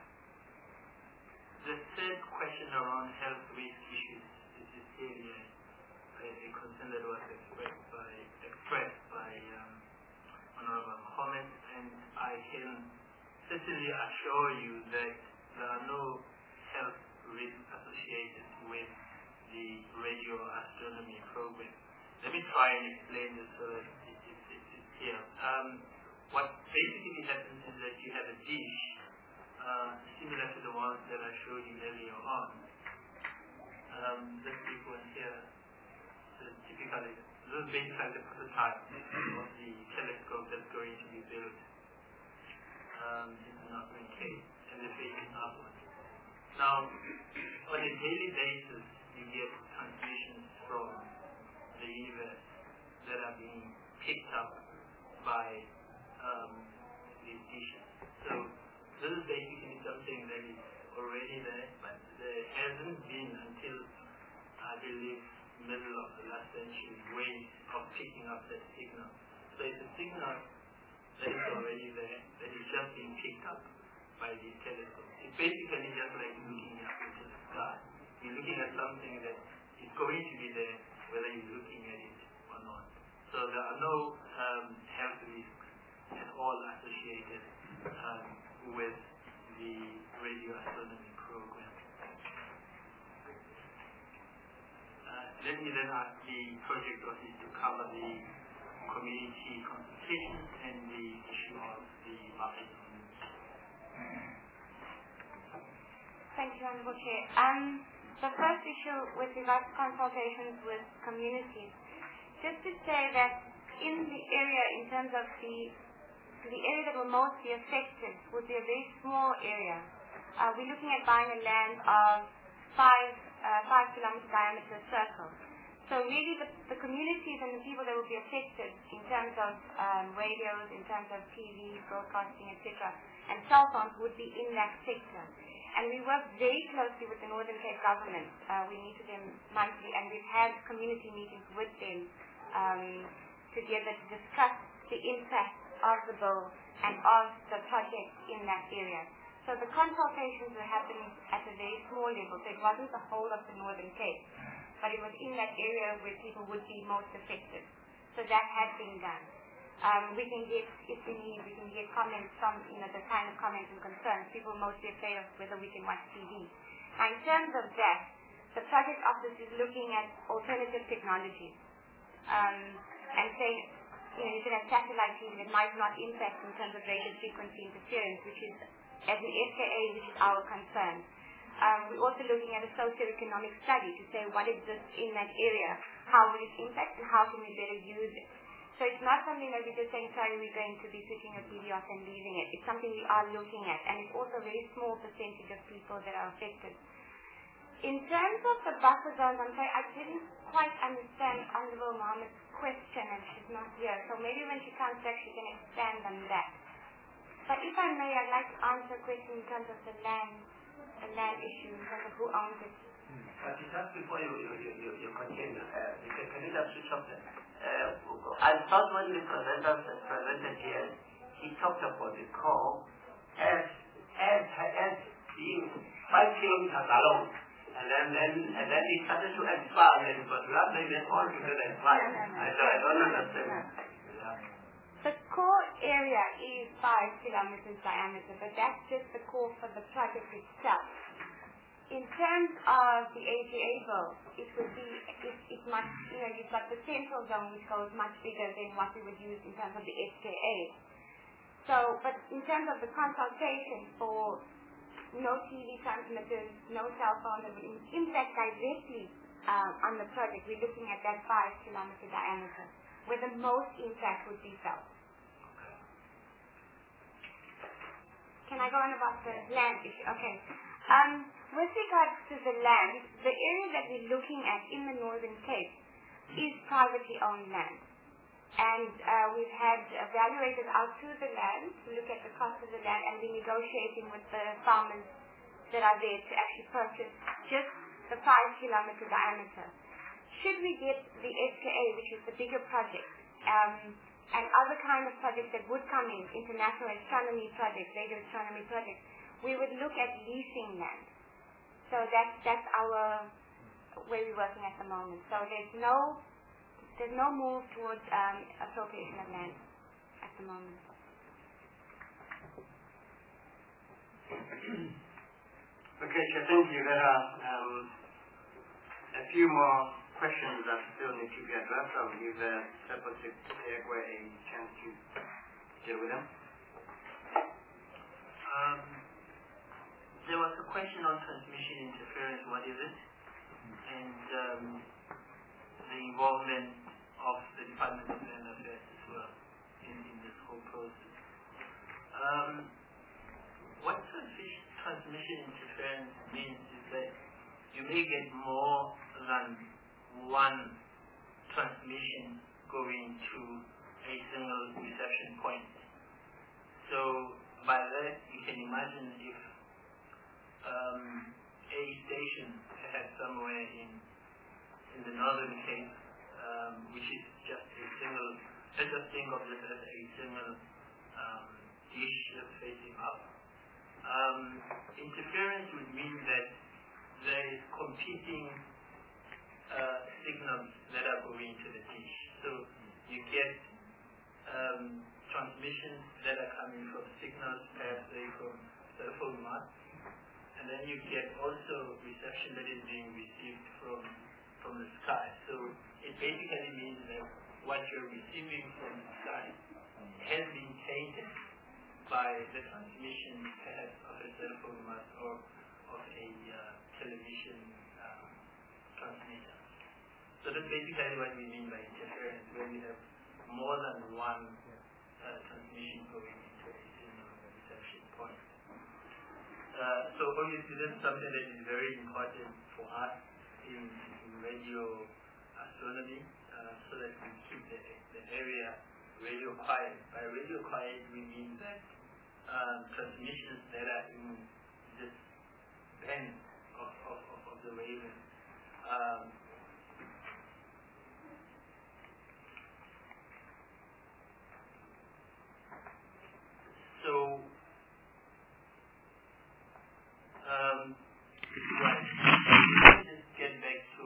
the third question around health risk issues is really a concern that was expressed by Honorable Mohammed, and I can certainly assure you that there are no health risks associated with the radio astronomy program. Let me try and explain this so that it's here. What basically happens is that you have a dish similar to the ones that I showed you earlier on. This big one here, typically, this is basically the prototype of the telescope that's going to be built in the Northern Cape, and the facing upwards. Now, on a daily basis, you get transmissions from the universe that are being picked up by these dishes. So this is basically something that is already there, but there hasn't been until, I believe, middle of the last century ways of picking up that signal. So it's a signal that is already there, that is just being picked up by these telescopes. It's basically just like looking up into the sky. You're looking at something that is going to be there, whether you're looking at it or not. So there are no health risks at all associated with the radio astronomy program. Let me then ask the project office to cover the community consultations and the issue of the buffer zone. Thank you, Honorable Chair. The first issue with regards to consultations with communities, just to say that in the area, in terms of the area that will most be affected would be a very small area. We're looking at buying a land of 5 kilometer diameter circle. So really the communities and the people that will be affected in terms of radios, in terms of TV, broadcasting, etc., and cell phones would be in that sector. And we work very closely with the Northern Cape government. We meet with them monthly, and we've had community meetings with them together to discuss the impact of the bill and of the project in that area. So the consultations were happening at a very small level, so it wasn't the whole of the Northern Cape, but it was in that area where people would be most affected. So that has been done. We can get, if we need, we can get comments from, the kind of comments and concerns. People mostly afraid of whether we can watch TV. Now, in terms of that, the project office is looking at alternative technologies and saying, you can have satellite TV that might not impact in terms of radio frequency interference, which is, as an SKA, which is our concern. We're also looking at a socio-economic study to say what exists in that area, how will it impact, and how can we better use it. So So it's not something that we're just saying, sorry, we're going to be switching your TV off and leaving it. It's something we are looking at, and it's also a very small percentage of people that are affected. In terms of the buffer zones, I'm sorry, I didn't quite understand Honorable Mohammed's question, and she's not here. So maybe when she comes back, she can expand on that. But if I may, I'd like to answer a question in terms of the land issue, in terms of who owns it. But just before you continue, can you just switch off that? I thought when the presenter presented here, he talked about the core as being 5 kilometers along, and then he started to expand it, but last night they all together expand. I don't understand. The core area is 5 kilometers diameter, but that's just the core for the project itself. In terms of the AGA vote, it would be, it's much, you've got the central zone which goes much bigger than what we would use in terms of the SKA. So, but in terms of the consultation for no TV transmitters, no cell phone that would impact directly on the project, we're looking at that 5 kilometer diameter, where the most impact would be felt. Can I go on about the land issue? Okay. With regards to the land, the area that we're looking at in the Northern Cape is privately owned land. And we've had evaluators out to the land to look at the cost of the land, and we're negotiating with the farmers that are there to actually purchase just the 5 kilometer diameter. Should we get the SKA, which is the bigger project, and other kind of projects that would come in, international astronomy projects, radio astronomy projects, we would look at leasing land. So that's our way we're working at the moment. So there's no move towards appropriation of land at the moment. Okay, so thank you. There are a few more questions that still need to be addressed. I'll give Secretary Egwe a chance to deal with them. There was a question on transmission interference, what is it? And the involvement of the Department of Land Affairs as well in this whole process. What transmission interference means is that you may get more than one transmission going to a single reception point. So by that you can imagine if a station perhaps somewhere in the Northern Cape, which is just a single, let's just think of this as a single dish facing up. Interference would mean that there is competing signals that are going to the dish. So you get transmissions that are coming from signals, perhaps from cell phone masts, and then you get also reception that is being received from the sky. So it basically means that what you're receiving from the sky has been tainted by the transmission perhaps of a cell phone mast or of a television transmitter. So that's basically what we mean by interference, when we have more than one transmission going into a single reception point. So obviously that's something that is very important for us in radio astronomy, so that we keep the area radio quiet. By radio quiet we mean that transmissions that are in this band of the wavelength so right. Let's just get back to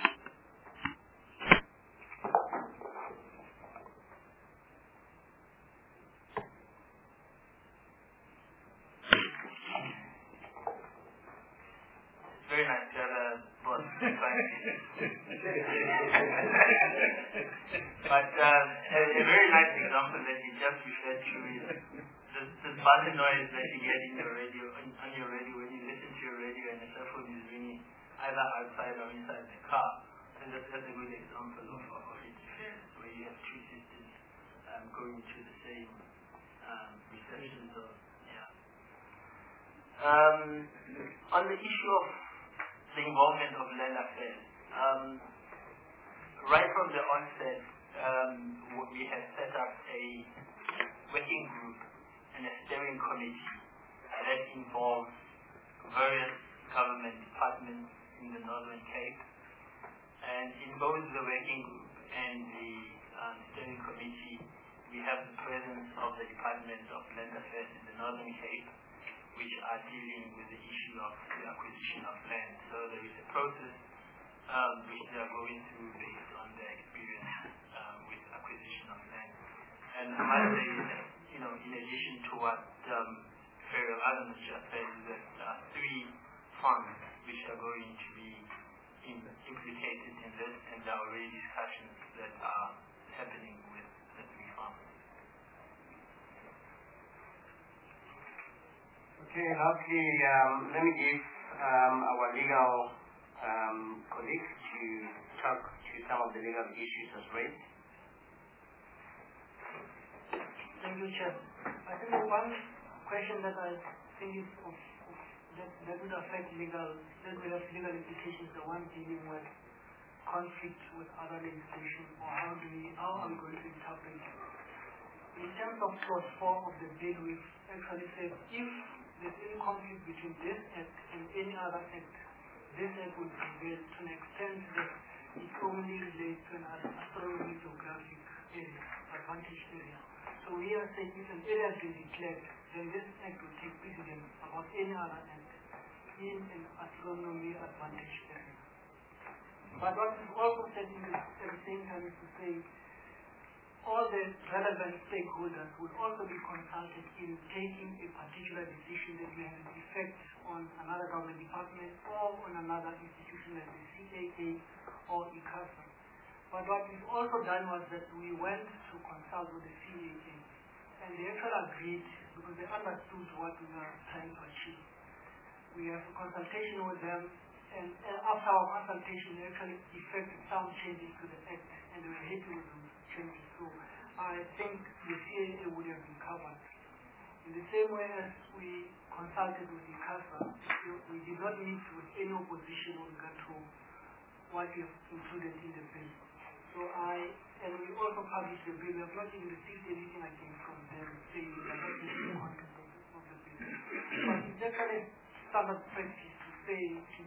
it's very nice to have a boss. But a very nice example that you just referred to is this buzzing noise that you get in your radio, on your radio when you listen to your radio and the cell phone is ringing either outside or inside the car. And that's a good example of interference, where you have two systems going to the same reception. So, yeah. On the issue of the involvement of land affairs, right from the onset, we have set up a working group and a steering committee that involves various government departments in the Northern Cape. And in both the working group and the steering committee, we have the presence of the Department of Land Affairs in the Northern Cape, which are dealing with the issue of the acquisition of land. So there is a process which they are going through based on their experience with acquisition of land. And I must say, in addition to what Farrell Adams just said, that there are 3 funds which are going to be implicated in this, and there are already discussions that are happening with the 3 funds. Okay, lastly, let me give our legal colleagues to talk to some of the legal issues as raised. Thank you, Chair. I think the one question that I think is that would affect legal implications, the one dealing with conflict with other legislation, or how are we going to interpret it? In terms of clause 4 of the bill, we've actually said if there's any conflict between this act and any other act, this act will prevail to an extent that it only relates to an astronomy geographic area, advantage area. So we are saying if an area has been declared, then this act will take precedence about any other act in an astronomy advantage area. But what is also said at the same time is to say all the relevant stakeholders would also be consulted in taking a particular decision that may have an effect on another government department or on another institution like the CAA or ICASA. But what we've also done was that we went to consult with the CAA, and they actually agreed because they understood what we were trying to achieve. We have a consultation with them, and after our consultation, they actually effected some changes to the Act, and they were happy with those changes. So I think the CAA would have been covered. In the same way as we consulted with ICASA, we did not meet with any opposition with regard to what we have included in the bill. So and we also published the bill. We have not even received anything again from them saying that this is the content of the bill. But it's actually standard practice to say,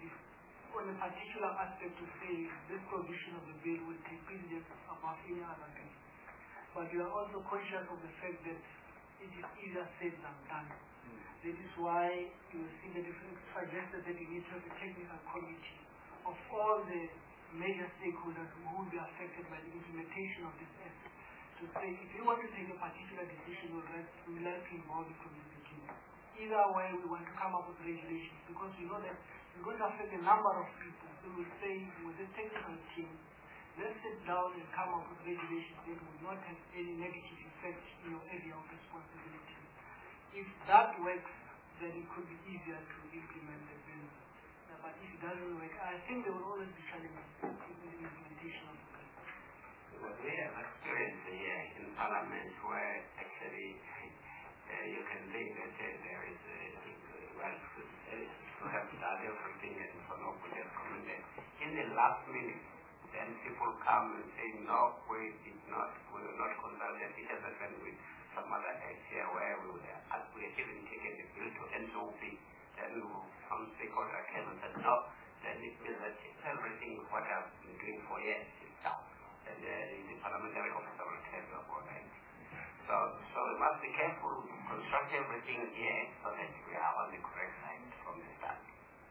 on a particular aspect, to say this provision of the bill will take precedence above any other bill. But we are also conscious of the fact that it is easier said than done. That is why you will see that it is suggested that we need to have a technical committee of all the major stakeholders who will be affected by the implementation of this act, to say if you want to take a particular decision, we will like to involve you from the beginning. Either way, we want to come up with regulations because we know that it's going to affect a number of people. So we will say with the technical team, let's sit down and come up with regulations that will not have any negative effect in your area of responsibility. If that works, then it could be easier to implement the bill. But if it doesn't work, I think there will always be challenges in the implementation of the bill. Well, we have experience here in Parliament where actually you can think that there is to have done everything and for nobody has commented. In the last minute, then people come and say, no, we were not consulted. It has happened with some other acts here where we have even taken the bill to NSOP. Then some stakeholder came and said, no, then it means that everything what I've been doing for years is down. And the parliamentary officer will tell you about that. So we must be careful, construct everything here so that we are on the correct side from the start.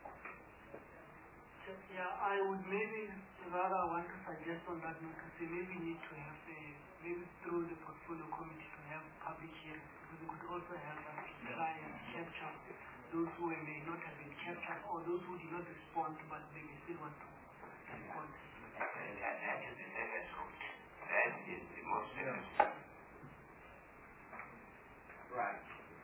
Yeah, I would maybe rather want to suggest on that note to say maybe need to have maybe through the portfolio committee to have public hearings, because it could also help us to try and capture those who may not have been captured or those who did not respond but they may still want to respond. That is the safest route. That is the most safest route. Right.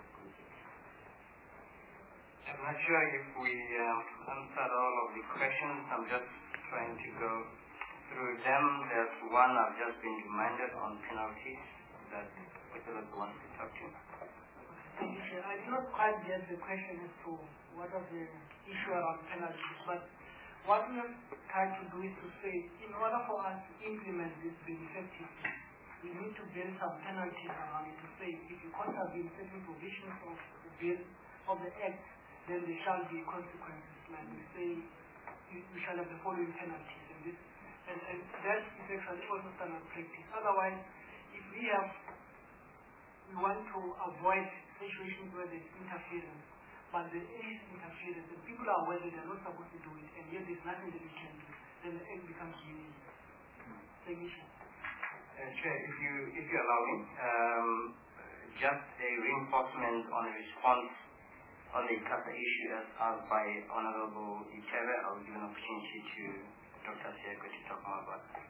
I'm not sure if we answered all of the questions. I'm just trying to go through them. There's one I've just been reminded on penalties which was the one to talk to. Thank you, Chair. I did not quite get the question as to what was the issue around penalties, but what we are trying to do is to say, in order for us to implement this bill effectively, we need to build some penalties around it to say, if you contravene certain provisions of the bill, of the Act, then there shall be consequences. Like we say, you shall have the following penalties, and that is actually also standard practice. Otherwise, if we want to avoid situations where there is interference, but there is interference, and people are aware that they are not supposed to do it, and yet there is nothing that we can do, then the Act becomes meaningless. Thank you, Chair. Chair, if you allow me, just a reinforcement on a response on the CASA issue as asked by Honorable Ichebe. I'll give an opportunity to Dr. Sieko to talk more about that.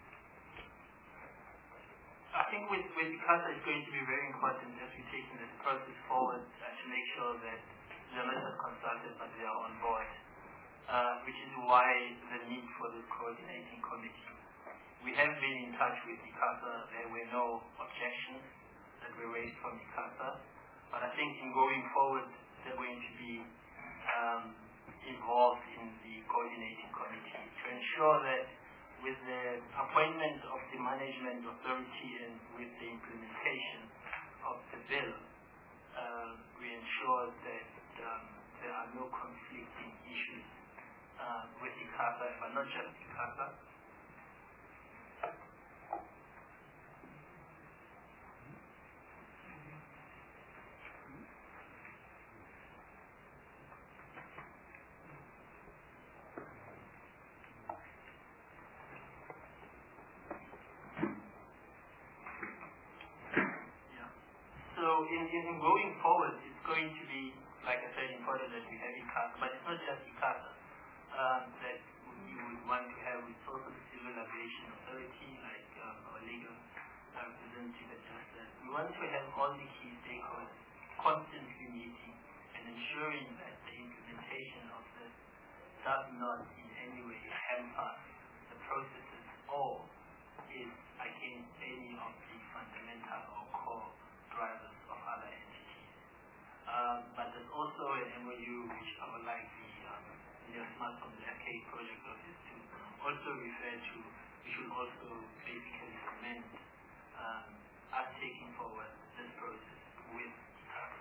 I think with CASA it's going to be very important as we're taking this process forward to make sure that they are not just consulted but they are on board, which is why the need for this coordinating committee. We have been in touch with ICASA. There were no objections that were raised from ICASA, but I think in going forward they're going to be involved in the coordinating committee to ensure that with the appointment of the management authority and with the implementation of the bill, we ensure that there are no conflicting issues with ICASA, but not just ICASA. In going forward, it's going to be, like I said, important that we have ICASA, but it's not just ICASA that we would want to have resources, Civil Aviation Authority, like our legal representative adjusted. We want to have all the key stakeholders constantly meeting and ensuring that the implementation of this does not in any way hamper the processes or is against any of the fundamental or core drivers of other entities. But there's also an MOU which I would like the Smart from the FK project office to also refer to. We should also basically cement us taking forward this process with ICASA.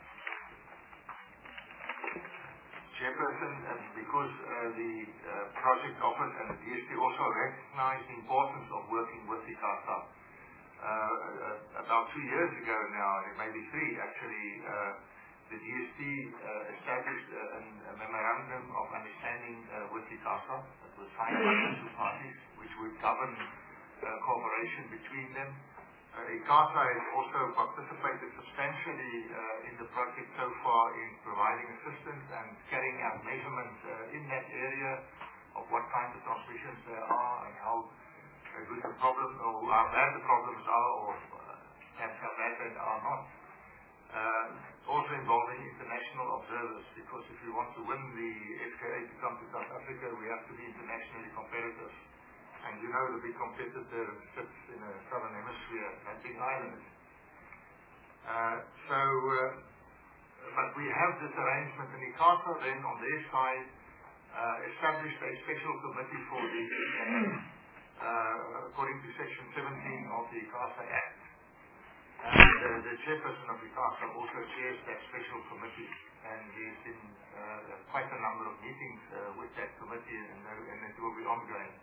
Chairperson, because the project office and the DSP also recognize the importance of working with ICASA. About 2 years ago now, maybe 3 actually, the DSP established a memorandum of understanding with ICASA that was signed by the 2 parties, which would govern cooperation between them. ICASA has also participated substantially in the project so far in providing assistance and carrying out measurements in that area of what kinds of transmissions there are and how good the problem, or how bad the problems are, or perhaps how bad they are not. Also involving international observers, because if we want to win the SKA to come to South Africa, we have to be internationally competitive. And you know the big competitor sits in the southern hemisphere, that big island. But we have this arrangement, and ICASA then on their side established a special committee for the according to Section 17 of the ICASA Act. And the chairperson of ICASA also chairs that special committee, and there's been quite a number of meetings with that committee, and it will be ongoing.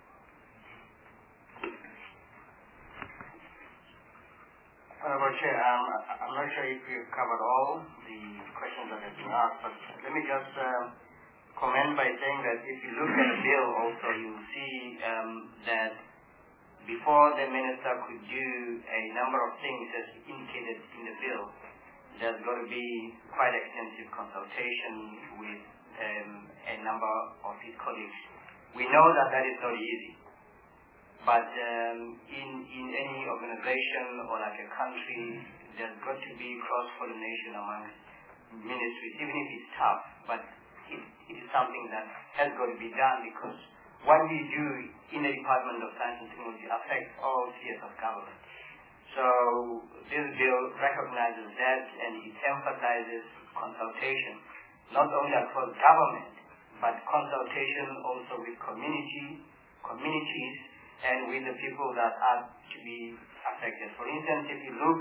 Honorable Chair, I'm not sure if we've covered all the questions that have been asked, but let me just comment by saying that if you look at the bill also, you'll see that before the minister could do a number of things as indicated in the bill, there's got to be quite extensive consultation with a number of his colleagues. We know that that is not easy, but in any organization or like a country, there's got to be cross-pollination amongst ministries, even if it's tough, but it is something that has got to be done, because what we do in the Department of Science and Technology affects all spheres of government. So this bill recognizes that, and it emphasizes consultation, not only across government, but consultation also with communities, and with the people that are to be affected. For instance, if you look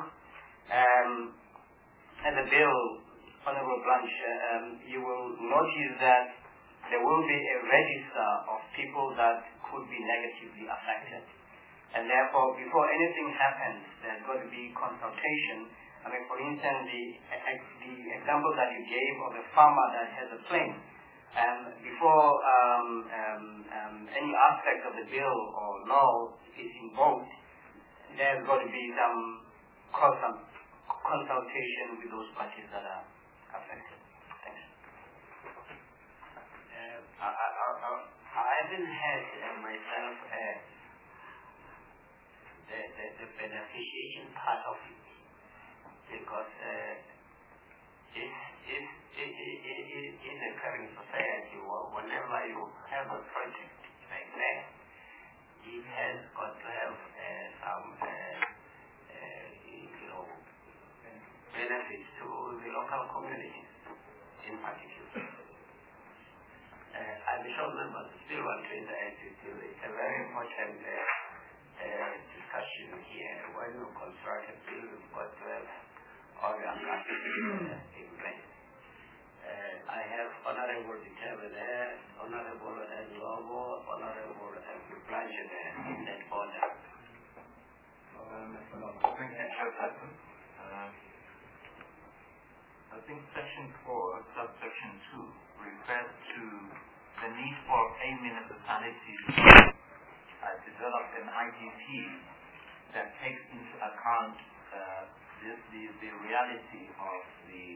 at the bill, Honorable Blanche, you will notice that there will be a register of people that could be negatively affected. And therefore, before anything happens, there's got to be consultation. I mean, for instance, the example that you gave of a farmer that has a plane, before any aspect of the bill or law is invoked, there's got to be some consultation with those parties that are affected. Thanks. I haven't had myself the beneficiation part of it, because in the current society, whenever you have a project like that, it has got to have some benefits to the local communities in particular. I'm sure members still want to interact with you. It's a very important discussion here. When you construct a bill, you've got to have all the aspects in place. I have Honorable Dictator there, Honorable Lobo, Honorable Blanche there in that order. I think Section 4, subsection 2, refers to the need for a municipality to develop an IDP that takes into account the reality of the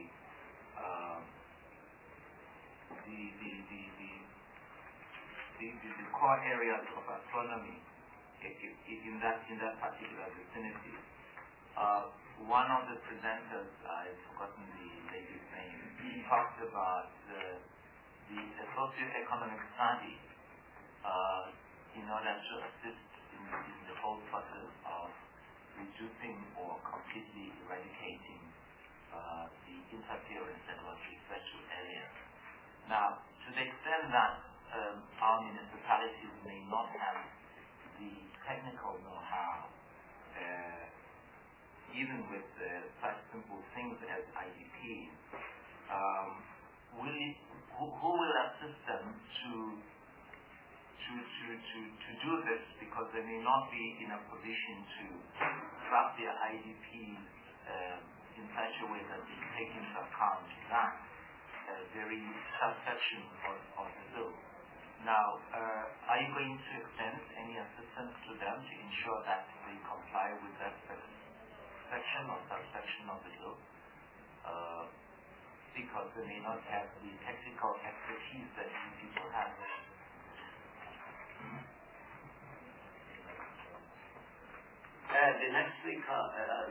core areas of autonomy in that particular vicinity. One of the presenters, I've forgotten the lady's name, he talked about the socio-economic study in order to assist in the whole process of reducing or completely eradicating the interference that was referred to earlier. Now, to the extent that our municipalities may not have the technical know-how, even with such simple things as IDPs, who will assist them to do this, because they may not be in a position to draft their IDPs in such a way that they take into account that very subsection of the bill. Now, are you going to extend any assistance to them to ensure that they comply with that section or subsection of the bill? Because they may not have the technical expertise that these people have. The next speaker,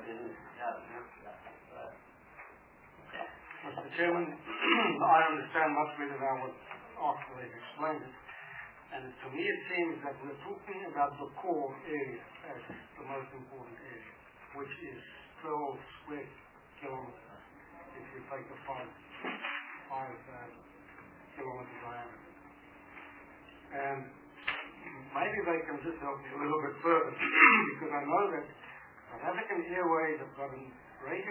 Mr. Chairman, I understand much better than what after they've explained it. And to me it seems that we're talking about the core area as the most important area, which is 12 square kilometers if you take the 5 kilometer diameter. And maybe they can just help me a little bit further, because I know that South African Airways have got a radio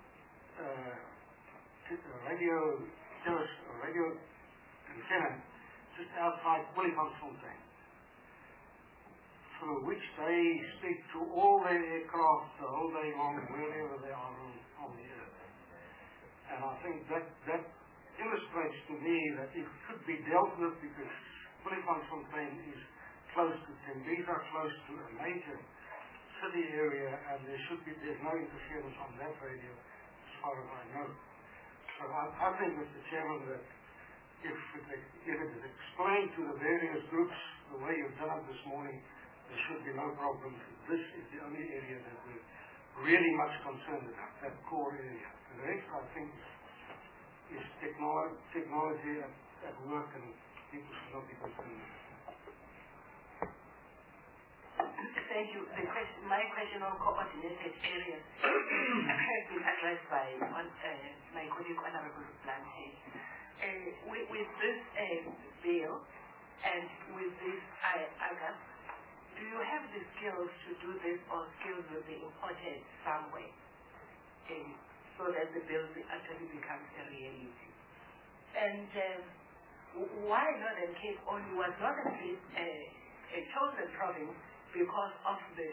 antenna just outside Olifantsfontein, through which they speak to all their aircraft the whole day long, wherever they are on the earth. And I think that illustrates to me that it could be dealt with, because Olifantsfontein is close to Tembisa, close to a major city area, and there's no interference on that radio as far as I know. So I think, Mr. Chairman, that if it is explained to the various groups the way you've done it this morning, there should be no problem. This is the only area that we're really much concerned about, that core area. The rest, I think, is technology at work, and people should not be concerned with it. thank you. My question on coordinated areas has been addressed by my colleague, Honorable Blanche. With this bill and with this AGAS, do you have the skills to do this, or skills will be imported somewhere so that the bill actually becomes a reality? And why Northern Cape only? Was Northern Cape a chosen province because of the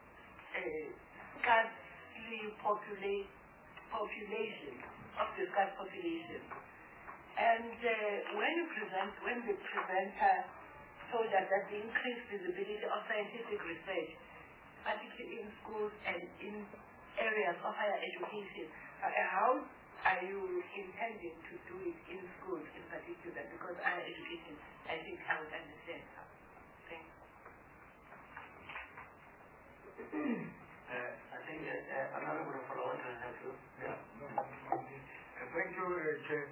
scarcely population of the scarce population? And when the presenter told us that the increased visibility of scientific research, particularly in schools and in areas of higher education, how are you intending to do it in schools in particular? Because higher education, I think I would understand how. Thanks. I think another one follow-up can help you. Yeah. Thank you, Chair.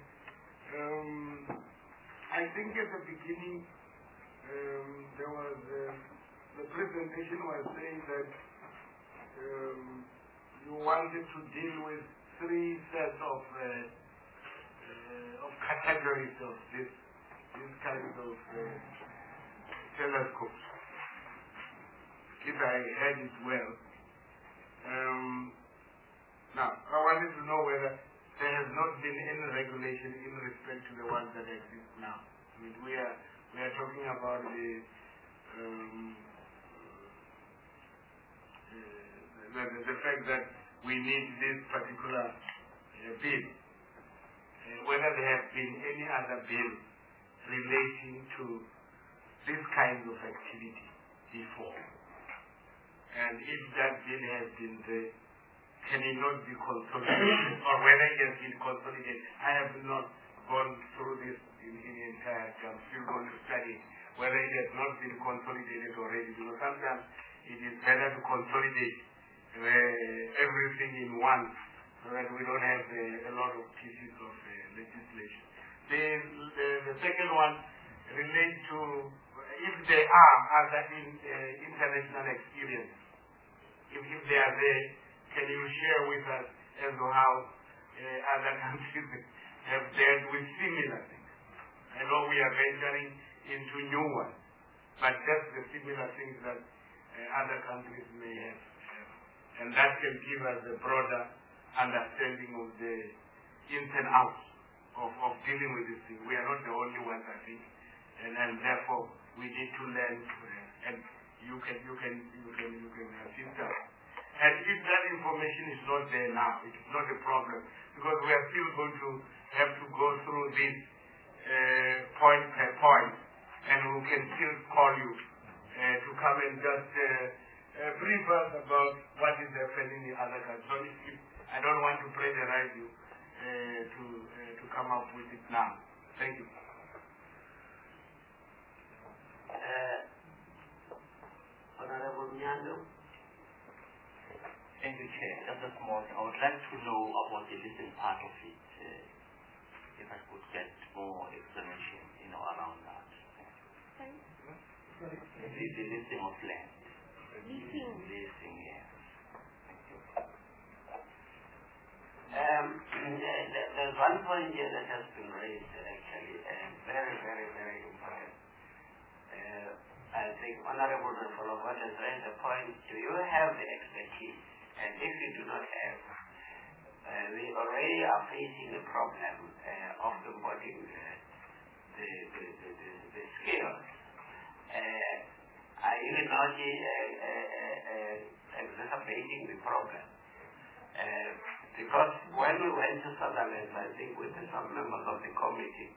I think at the beginning there was the presentation was saying that you wanted to deal with 3 sets of categories of these kinds of telescopes, if I heard it well. Now, I wanted to know whether there has not been any regulation in respect to the ones that exist now. I mean, we are talking about the fact that we need this particular bill. Whether there has been any other bill relating to this kind of activity before, and if that bill has been there, can it not be consolidated, or whether it has been consolidated? I have not gone through this in entirety. I'm still going to study whether it has not been consolidated already, because sometimes it is better to consolidate everything in one, so that we don't have a lot of pieces of legislation. The second one relates to if there are other international experience. If they are there, can you share with us as to how other countries have dealt with similar things? I know we are venturing into new ones, but just the similar things that other countries may have. And that can give us a broader understanding of the ins and outs of dealing with this thing. We are not the only ones, I think, and therefore we need to learn, and you can assist us. And if that information is not there now, it is not a problem, because we are still going to have to go through this point per point, and we can still call you to come and just brief us about what is happening in other countries. So I don't want to pressurize you to come up with it now. Thank you. Honorable Nyando. Thank you, Chair. Just a small thing. I would like to know about the listing part of it, if I could get more explanation, around that. Sorry? The listing of land. Listing, yes. Thank you. There's one point here that has been raised, actually, very, very, very important. I think Honorable Follow-up has raised the point, do you have the expertise? And if you do not have, we already are facing a problem of importing the skills. Are you not exacerbating the problem? Because when we went to Sutherland, I think with some members of the committee,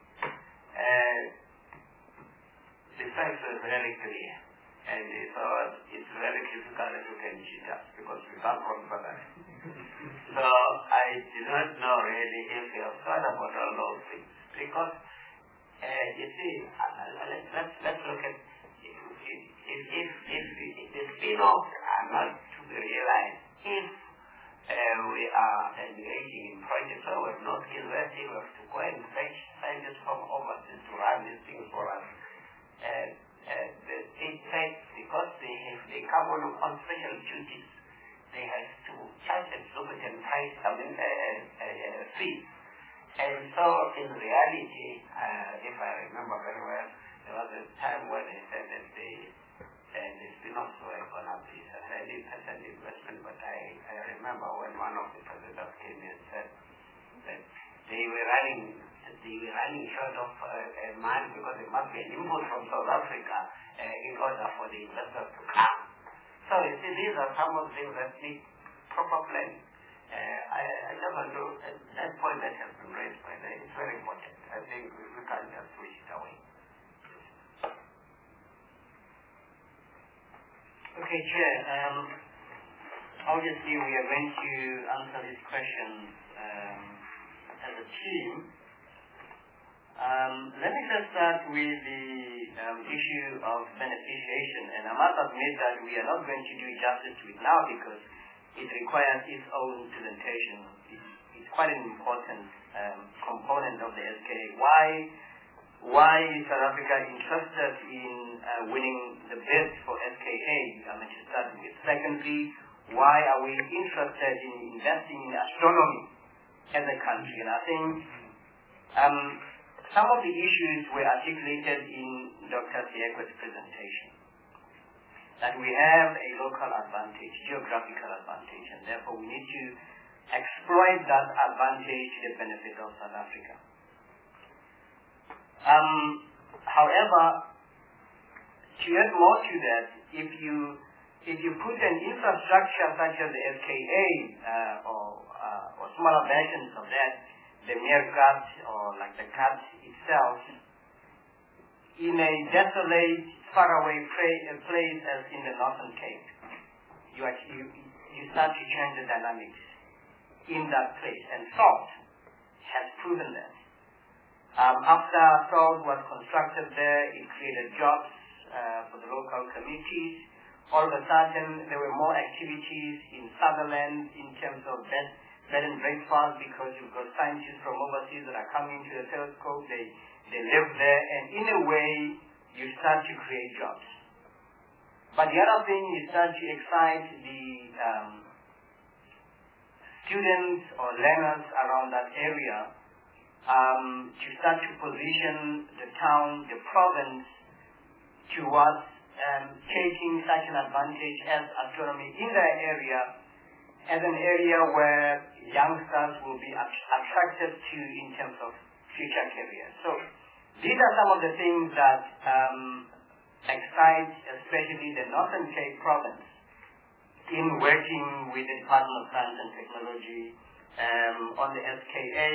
the facts were very clear. And they thought it's very difficult that you can cheat us because we come from Sutherland. So I do not know really if you have thought about all those things. Because, you see, let's look at if the spin-offs are not to be realized, if we are engaging in projects where we're not investing, we have to go and fetch scientists from overseas to run these things for us. It takes, because they come on in reality, if I remember very well, there was a time when they said that the spin-offs were going to be a 30% investment, but I remember when one of the presidents came in and said that they were running short of money because there must be an input from South Africa in order for the investors to come. So you see, these are some of the things that need proper planning. I just want to, that point that has been raised by them, it's very important. I think we can't just switch it away. Okay, Chair. Obviously, we are going to answer these questions as a team. Let me just start with the issue of beneficiation, and I must admit that we are not going to do justice to it now because it requires its own presentation. It's quite an important component of the SKA. Why is South Africa interested in winning the bid for SKA? To start with. Secondly, why are we interested in investing in astronomy as a country? And I think some of the issues were articulated in Dr. Siekwe's presentation. That we have a local advantage, geographical advantage, and therefore we need to exploit that advantage to the benefit of South Africa. However, to add more to that, if you put an infrastructure such as the SKA or smaller versions of that, the Meerkat or like the Cat itself, in a desolate, faraway place as in the Northern Cape, you start to change the dynamics in that place, and SALT has proven that. After SALT was constructed there, it created jobs for the local communities. All of a sudden, there were more activities in Sutherland in terms of bed and breakfast, because you've got scientists from overseas that are coming to the telescope. They live there, and in a way, you start to create jobs. But the other thing, you start to excite the students or learners around that area to start to position the town, the province, towards taking such an advantage as astronomy in their area, as an area where youngsters will be attracted to in terms of future careers. So these are some of the things that excite especially the Northern Cape province in working with the Department of Science and Technology on the SKA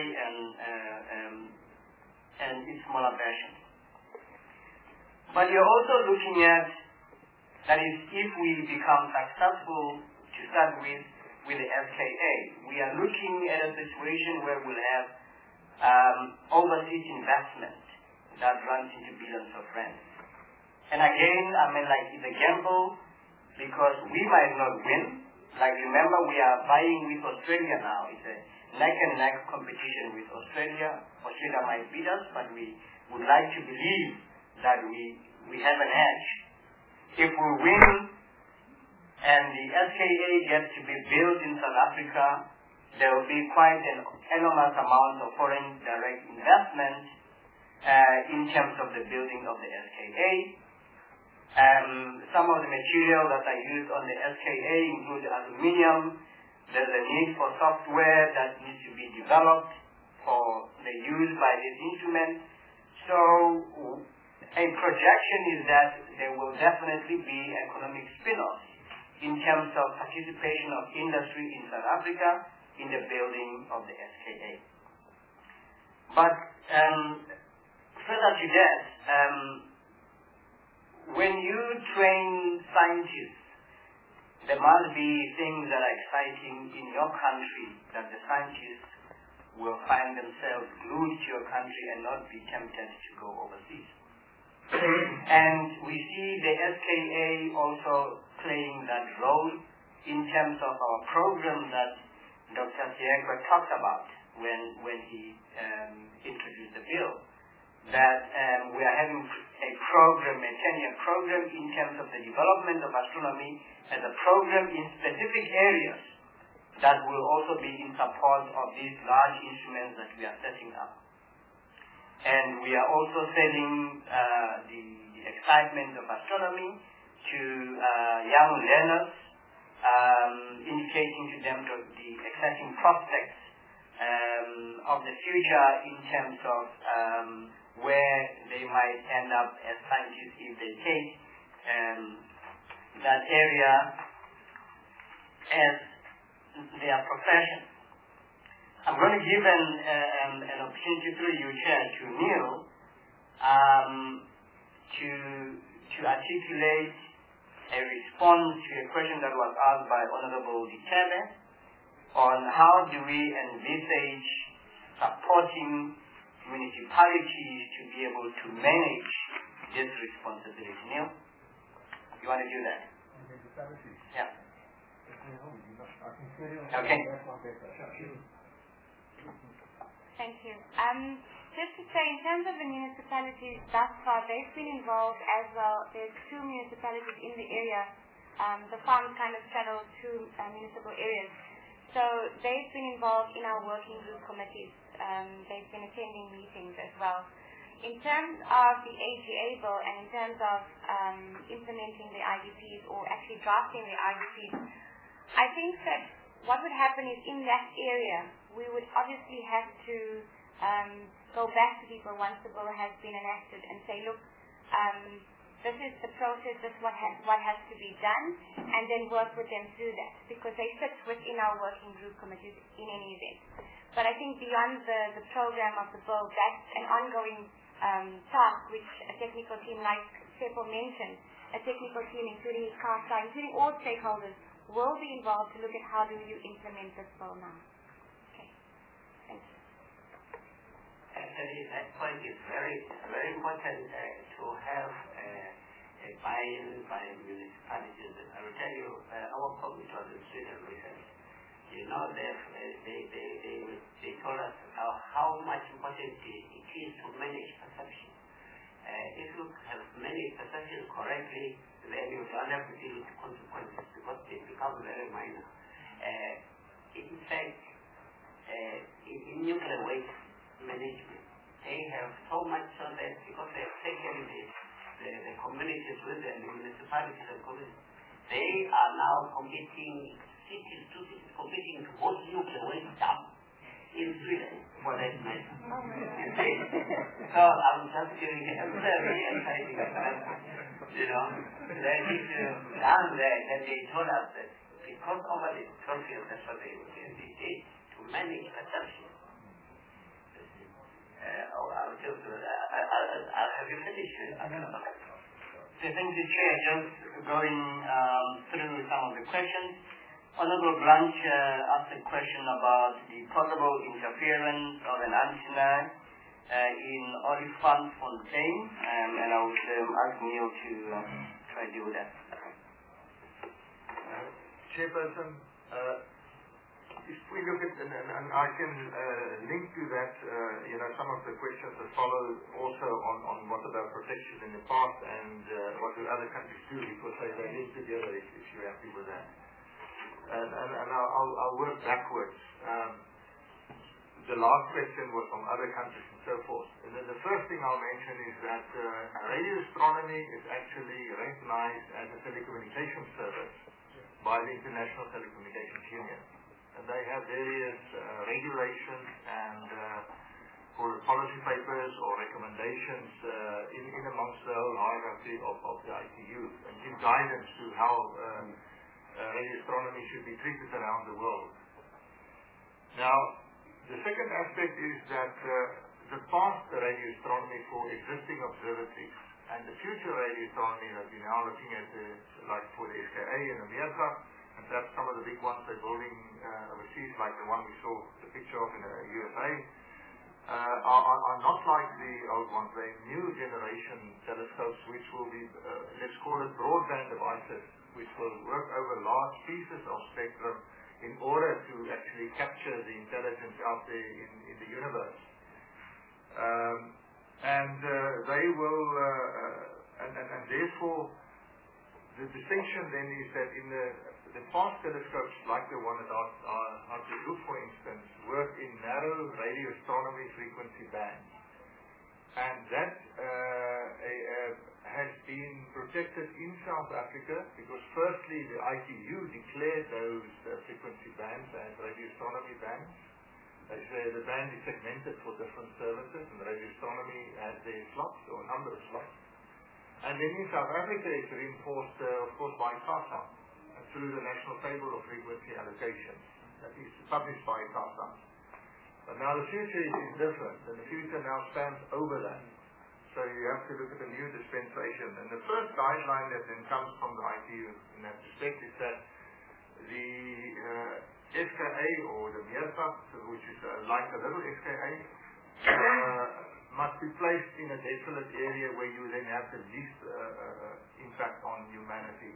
and its smaller versions. But you're also looking at, that is, if we become successful to start with the SKA, we are looking at a situation where we'll have overseas investment that runs into billions of rands. And again, it's a gamble because we might not win. Like, remember, we are vying with Australia now. It's a neck-and-neck competition with Australia. Australia might beat us, but we would like to believe that we have an edge. If we win and the SKA gets to be built in South Africa, there will be quite an enormous amount of foreign direct investment in terms of the building of the SKA. Some of the material that are used on the SKA include aluminium. There's a need for software that needs to be developed for the use by these instruments. So a projection is that there will definitely be economic spin-offs in terms of participation of industry in South Africa in the building of the SKA. But further to that, when you train scientists, there must be things that are exciting in your country that the scientists will find themselves glued to your country and not be tempted to go overseas. And we see the SKA also playing that role in terms of our program that Dr. Siekwe talked about when he introduced the bill, that we are having a program, a 10-year program in terms of the development of astronomy as a program in specific areas that will also be in support of these large instruments that we are setting up. And we are also selling the excitement of astronomy to young learners, indicating to them the exciting prospects of the future in terms of where they might end up as scientists if they take that area as their profession. I'm going to give an opportunity through you, Chair, to Neil to articulate a response to a question that was asked by Honorable Dicebe on how do we envisage supporting municipalities to be able to manage this responsibility. Neil, you want to do that? Yeah. Okay. Thank you. Just to say, in terms of the municipalities thus far, they've been involved as well. There's 2 municipalities in the area. The farms kind of straddle 2 municipal areas. So they've been involved in our working group committees. They've been attending meetings as well. In terms of the AGA bill and in terms of implementing the IDPs or actually drafting the IDPs, I think that what would happen is in that area, we would obviously have to go back to people once the bill has been enacted and say, look, this is the process, this is what has to be done, and then work with them through that, because they sit within our working group committees in any event. But I think beyond the program of the bill, that's an ongoing task which a technical team, like Sepo mentioned, a technical team including ICASA, including all stakeholders, will be involved to look at how do you implement this bill now. Okay. Thank you. Actually, that point is very important to have a buy-in by municipalities. I will tell you, our committee was in Sweden recently. You know, they told us how much important it is to manage perception. If you have managed perception correctly, then you don't have to deal with consequences because they become very minor. In fact, in nuclear waste management, they have so much so that because they have taken the communities with them, the municipalities and communities, they are now competing, cities to cities competing to both nuclear waste dump in Sweden for that matter. So I'm just giving a very exciting example. You know, that is done there, and they told us that because over the 12 years, that's what they did to manage perception. Have you finished? So thank you, Chair. Just going through some of the questions. Honorable Blanche asked a question about the possible interference of an antenna in Olifantsfontein, and I would ask Neil to try to deal with that. Chairperson, if we look at, and I can link to that, some of the questions that follow also on what about protection in the past and what do other countries do, because they link together if you're happy with that. And I'll work backwards. The last question was from other countries and so forth. And then the first thing I'll mention is that radio astronomy is actually recognized as a telecommunications service by the International Telecommunications Union. And they have various regulations and policy papers or recommendations in amongst the whole hierarchy of the ITU, and give guidance to how radio astronomy should be treated around the world. Now, the second aspect is that the past radio astronomy for existing observatories and the future radio astronomy that we're now looking at, like for the SKA in America, and perhaps some of the big ones they're building overseas, like the one we saw the picture of in the USA, are not like the old ones. They're new generation telescopes which will be, let's call it broadband devices, which will work over large pieces of spectrum in order to actually capture the intelligence out there in the universe. They will, and therefore, the distinction then is that in the fast telescopes, like the one at Hartlepool, for instance, work in narrow radio astronomy frequency bands. And that has been protected in South Africa because firstly the ITU declared those frequency bands as radio astronomy bands. They say the band is segmented for different services, and radio astronomy has their slots or a number of slots. And then in South Africa it's reinforced of course by CASA through the National Table of Frequency Allocations that is published by CASA. But now the future is different, and the future now stands over that. So you have to look at a new dispensation. And the first guideline that then comes from the ITU in that respect is that the SKA or the MEERKAT, which is like a little SKA, must be placed in a desolate area where you then have the least impact on humanity.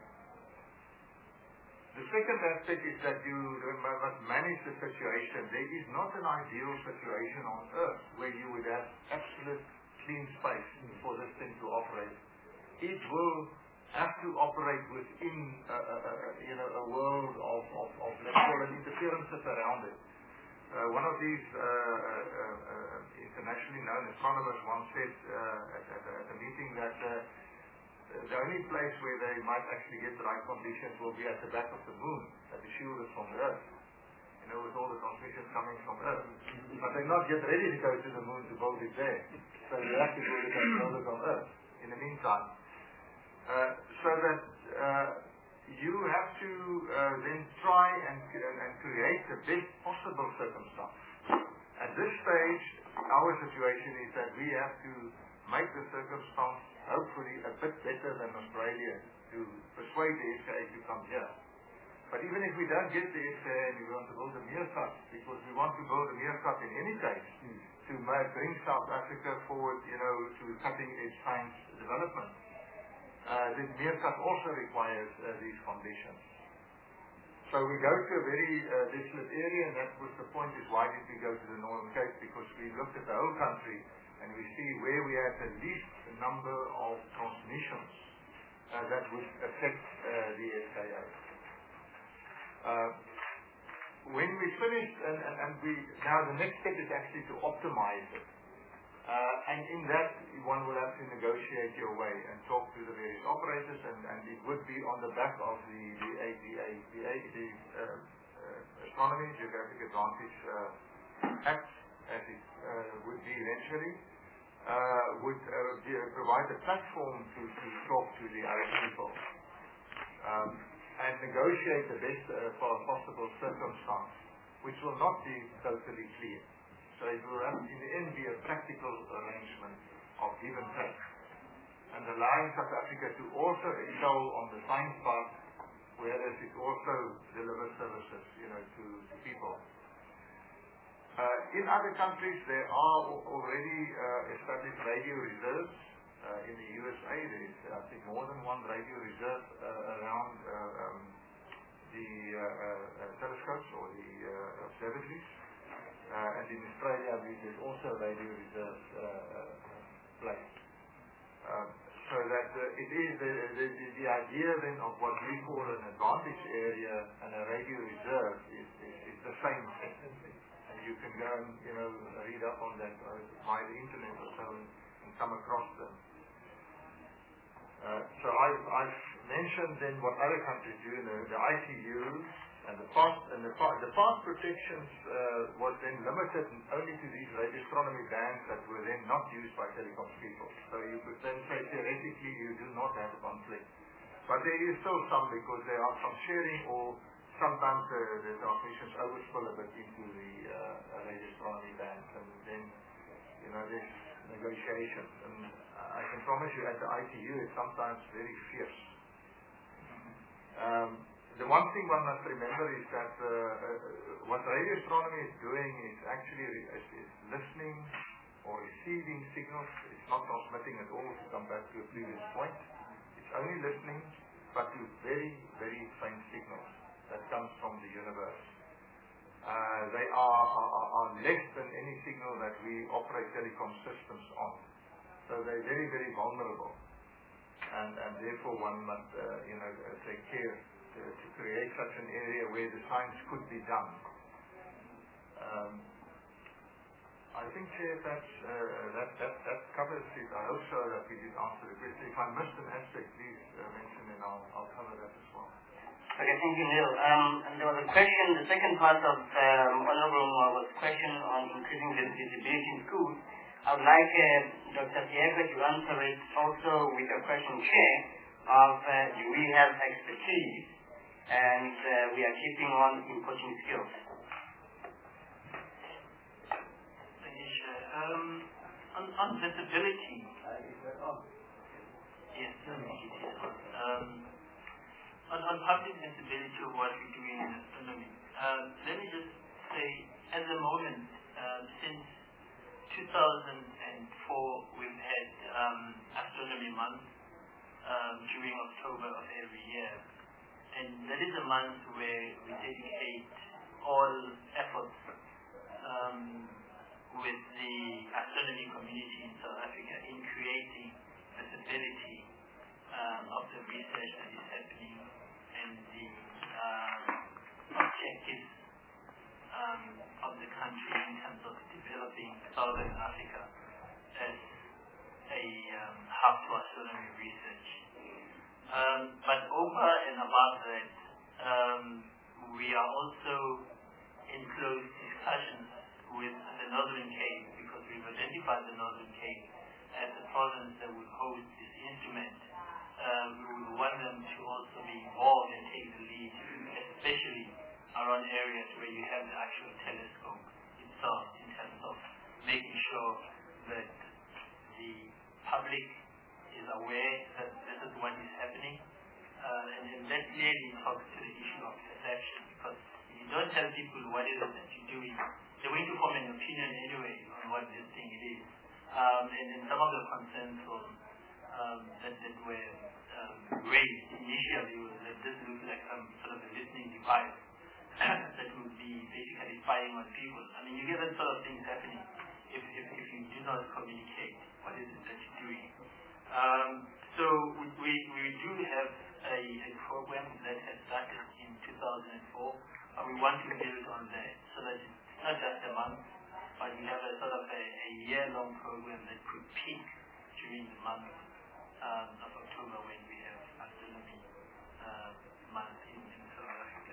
The second aspect is that you must manage the situation. There is not an ideal situation on Earth where you would have absolute clean space for this thing to operate. It will have to operate within a world of let's call it interferences around it. One of these internationally known astronomers once said at a meeting that the only place where they might actually get the right conditions will be at the back of the moon, that is shielded from the Earth. With all the transmissions coming from Earth. But they're not yet ready to go to the moon to build it there. So you have to build it on Earth in the meantime. So that you have to then try and create the best possible circumstance. At this stage, our situation is that we have to make the circumstance hopefully a bit better than Australia to persuade the SKA to come here. But even if we don't get the SKA and we want to build a MEERKAT, because we want to build a MEERKAT in any case to bring South Africa forward, to cutting-edge science development, the MEERKAT also requires these conditions. So we go to a very desolate area, and that was the point, is why did we go to the Northern Cape? Because we looked at the whole country and we see where we have the least number of transmissions that would affect the SKA. When we finished, and now the next step is actually to optimize it. And in that, one will have to negotiate your way and talk to the various operators, and it would be on the back of the Astronomy Geographic Advantage Act, as it would be eventually, would provide a platform to talk to the other people and negotiate the best possible circumstance, which will not be totally clear. So it will have, in the end, be a practical arrangement of give and take, and allowing South Africa to also excel on the science part, whereas it also delivers services, to people. In other countries, there are already established radio reserves. In the USA, there is, I think, more than one radio reserve around the telescopes or the observatories. And in Australia, I believe there's also radio reserves placed. So that it is the idea then of what we call an advantage area and a radio reserve is the same thing. And you can go and read up on that via the internet or so and come across them. So I've mentioned then what other countries do. The ITU and the past protections was then limited only to these radio astronomy bands that were then not used by telecoms people. So you could then say theoretically you do not have a conflict. But there is still some, because there are some sharing, or sometimes the transmissions overspill a bit into the radio astronomy bands, and then there's negotiations. And I can promise you at the ITU it's sometimes very fierce. The one thing one must remember is that what radio astronomy is doing is actually is listening or receiving signals. It's not transmitting at all, to come back to a previous point. It's only listening, but to very, very faint signals that comes from the universe. They are less than any signal that we operate telecom systems on. So they're very, very vulnerable. And therefore one must take care to create such an area where the science could be done. I think, Chair, that covers it. I hope so that we did answer the question. If I missed an aspect, please mention and I'll cover that as well. Okay, thank you, Neil. And there was a question, the second part of Honorable was a question on increasing the visibility in schools. I would like Dr. Siega to answer it also with a question, Chair, of do we have expertise and we are keeping on importing skills. Thank you, Chair. On visibility, yes, on public visibility of what we're doing in astronomy, let me just say, at the moment, since 2004, we've had Astronomy Month during October of every year. And that is a month where we dedicate all efforts with the astronomy community in South Africa in creating visibility of the research that is happening and the objectives of the country in terms of developing Southern Africa as a hub for astronomy research. But over and above that, we are also in close discussions with the Northern Cape, because we've identified the Northern Cape as a province that would host this instrument. We would want them to also be involved and take the lead, especially around areas where you have the actual telescope itself, in terms of making sure that the public is aware that this is what is happening. And that clearly talks to the issue of perception, because if you don't tell people what it is that you're doing, they're going to form an opinion anyway on what this thing is. And some of the concerns that were raised initially was that this looks like some sort of a listening device that would be basically spying on people. I mean, you get that sort of things happening if you do not communicate what is it that you're doing. So we do have a program that has started in 2004, and we want to build on that so that it's not just a month, but we have a sort of a year-long program that could peak during the month of October when we have Astronomy Month in South Africa.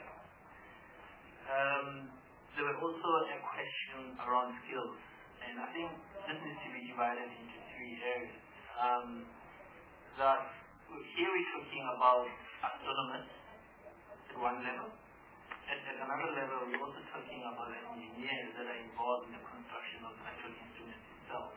There was also a question around skills, and I think this needs to be divided into three areas. That here we're talking about astronomers at one level. At another level, we're also talking about engineers that are involved in the construction of the actual instrument itself.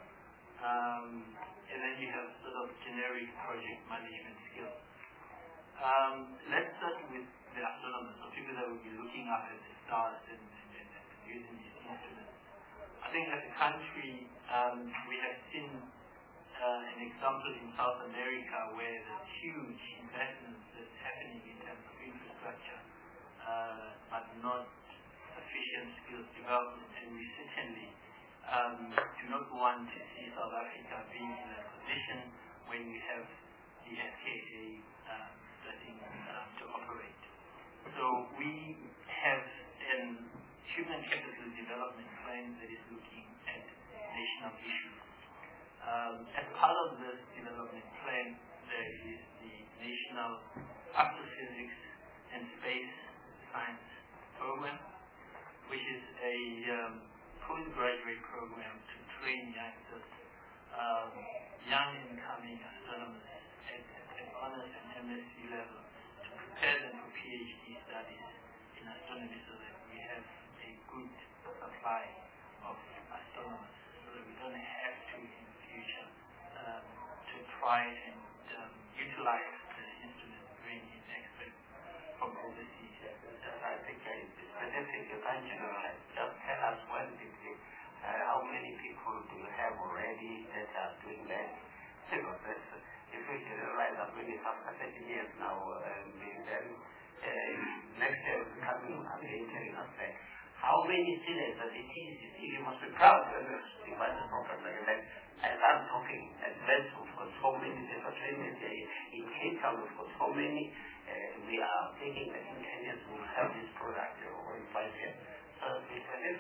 And then you have sort of generic project management skills. Let's start with the astronomers, so people that will be looking up at the stars and using these instruments. I think as a country, we have seen an example in South America where there's huge investments that's happening in terms of infrastructure, but not sufficient skills development. And we certainly do not want to see South Africa being in a position when we have the SKA starting to operate. So we have a human capital development plan that is looking at national issues. As part of this development plan, there is the National Astrophysics and Space Science Program, which is a postgraduate program to train youngsters, young incoming astronomers at honors and MSc level, to prepare them for PhD studies in astronomy so that we have a good supply of astronomers, so that we don't have to in the future to try and utilize the instrument, bring in experts from overseas. I think specific, you can generalize. Just tell us how many people do you have already that are doing that? If we generalize as many after 30 years now, then next year will be coming again telling us that how many students that it is, you must be proud when you devise a program like that. As I'm talking, at West, we've got so many different trainings. In Cape Town, we've got so many. We are thinking that in 10 years we'll have this product, or in 5 years. So it's specific. Don't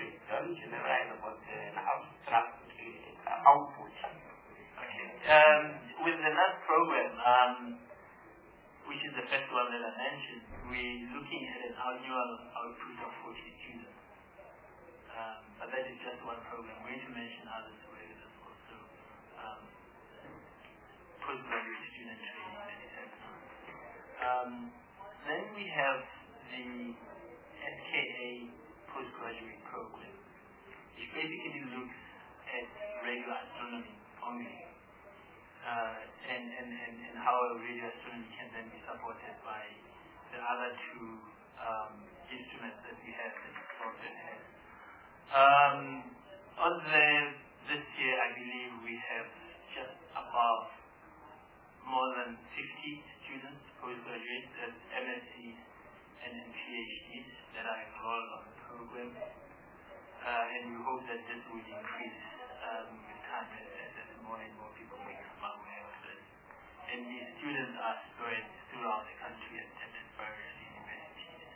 can generalize about the abstract output. Okay. With the last program, which is the first one that I mentioned, we're looking at an annual output of 40 students. But that is just one program. We're going to mention others where there's also postgraduate student training that is happening. Then we have the SKA postgraduate program, which basically looks at regular astronomy only, and how radio astronomy can then be supported by the other two instruments that we have that Broadband has. This year, I believe we have just above more than 50 students, postgraduates, MScs and PhDs that are enrolled on the program. And we hope that this will increase with time as more and more people become aware of this. And these students are spread throughout the country at various universities.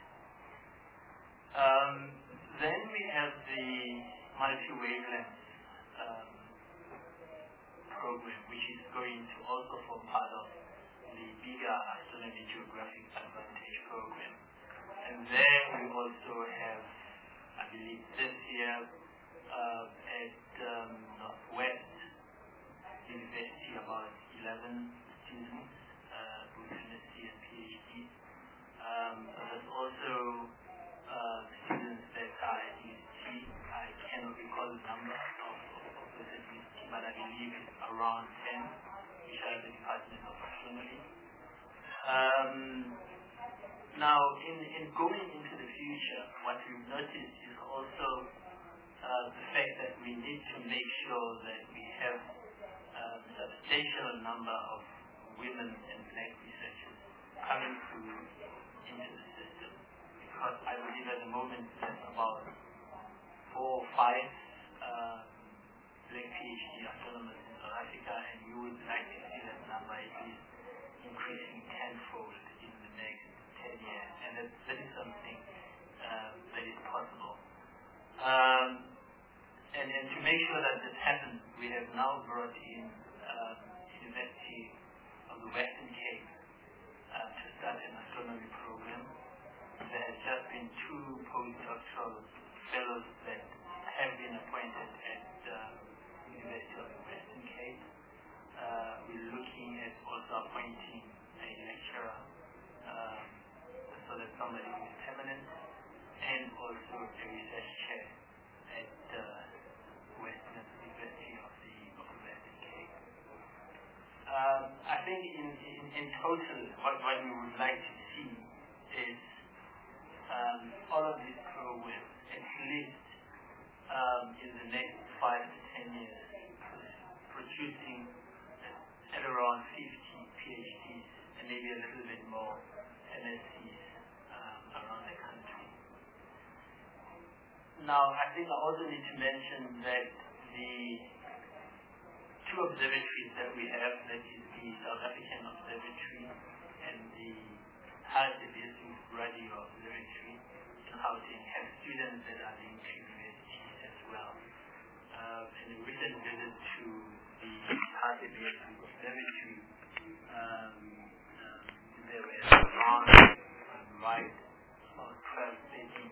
Then we have the multi-wavelength program, which is going to also form part of the bigger Astronomy Geographic Advantage program. And there we also have, I believe this year, at Northwest University, about 11 students, both MSc and PhD. There's also students that are at UCT. I cannot recall the number of those at UCT, but I believe it's around 10, which are the Department of Astronomy. Now, in going into the future, what we've noticed is also the fact that we need to make sure that we have a substantial number of women and black researchers coming through into the system. Because I believe at the moment there's about 4 or 5 black PhD astronomers in South Africa, and we would like to see that number at least increasing tenfold in the next 10 years, and that is something that is possible. And to make sure that this happens, we have now brought in University of the Western Cape to start an astronomy program. There has just been 2 postdoctoral fellows that have been appointed at University of the Western Cape. We're looking at also appointing a lecturer, so that somebody who is permanent, and also a research chair at Western University of the Western Cape. I think in total, what we would like to see is all of these programs, at least in the next 5 to 10 years, producing at around 50 PhDs and maybe a little bit more MScs around the country. Now, I think I also need to mention that the 2 observatories that we have, that is the South African Observatory and the Hartbeespoort Radio Observatory in Gauteng, have students that are linked to universities as well. In a recent visit to the Hartbeespoort Observatory, there were around right about 12,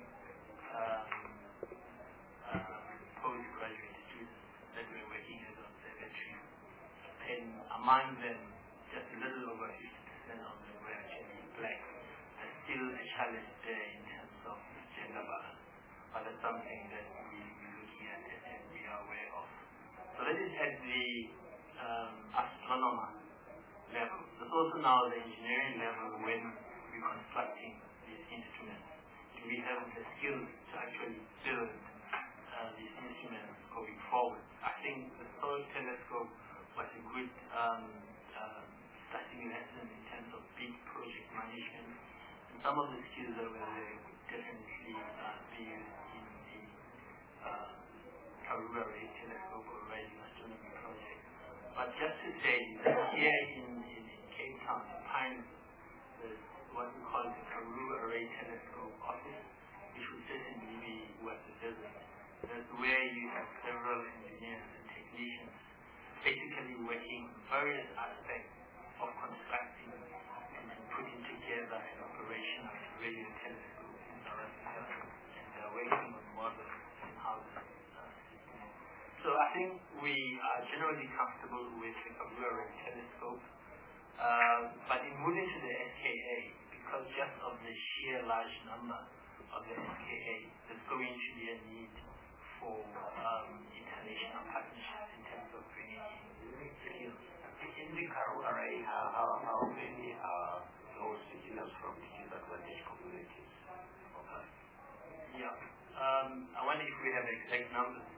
13 postgraduate students that were working at the observatory, and among them, just a little over 50% of them were actually black. There's still a challenge there in terms of gender balance, but that's something that we're looking at and we are aware of. So that is at the astronomer level. There's also now the engineering level when we're constructing these instruments. We have the skills to actually build these instruments going forward. I think the Solar Telescope was a good starting lesson in terms of big project management. And some of the skills that were there would definitely be used in the Karoo Array Telescope or Radio Astronomy project. But just to say that here in Cape Town, there's what we call the Karoo Array Telescope office, which would certainly be worth a visit. That's where you have several engineers and technicians basically working various aspects of constructing and putting together an operational radio telescope in South Africa, and they're working on models and how to system. So I think we are generally comfortable with the Kabula radio telescope, but in moving to the SKA, because just of the sheer large number of the SKA, there's going to be a need for international partnerships in terms of bringing in skills. In the Karoo array, how many are those engineers from the disadvantaged communities? Yeah. I wonder if we have exact numbers.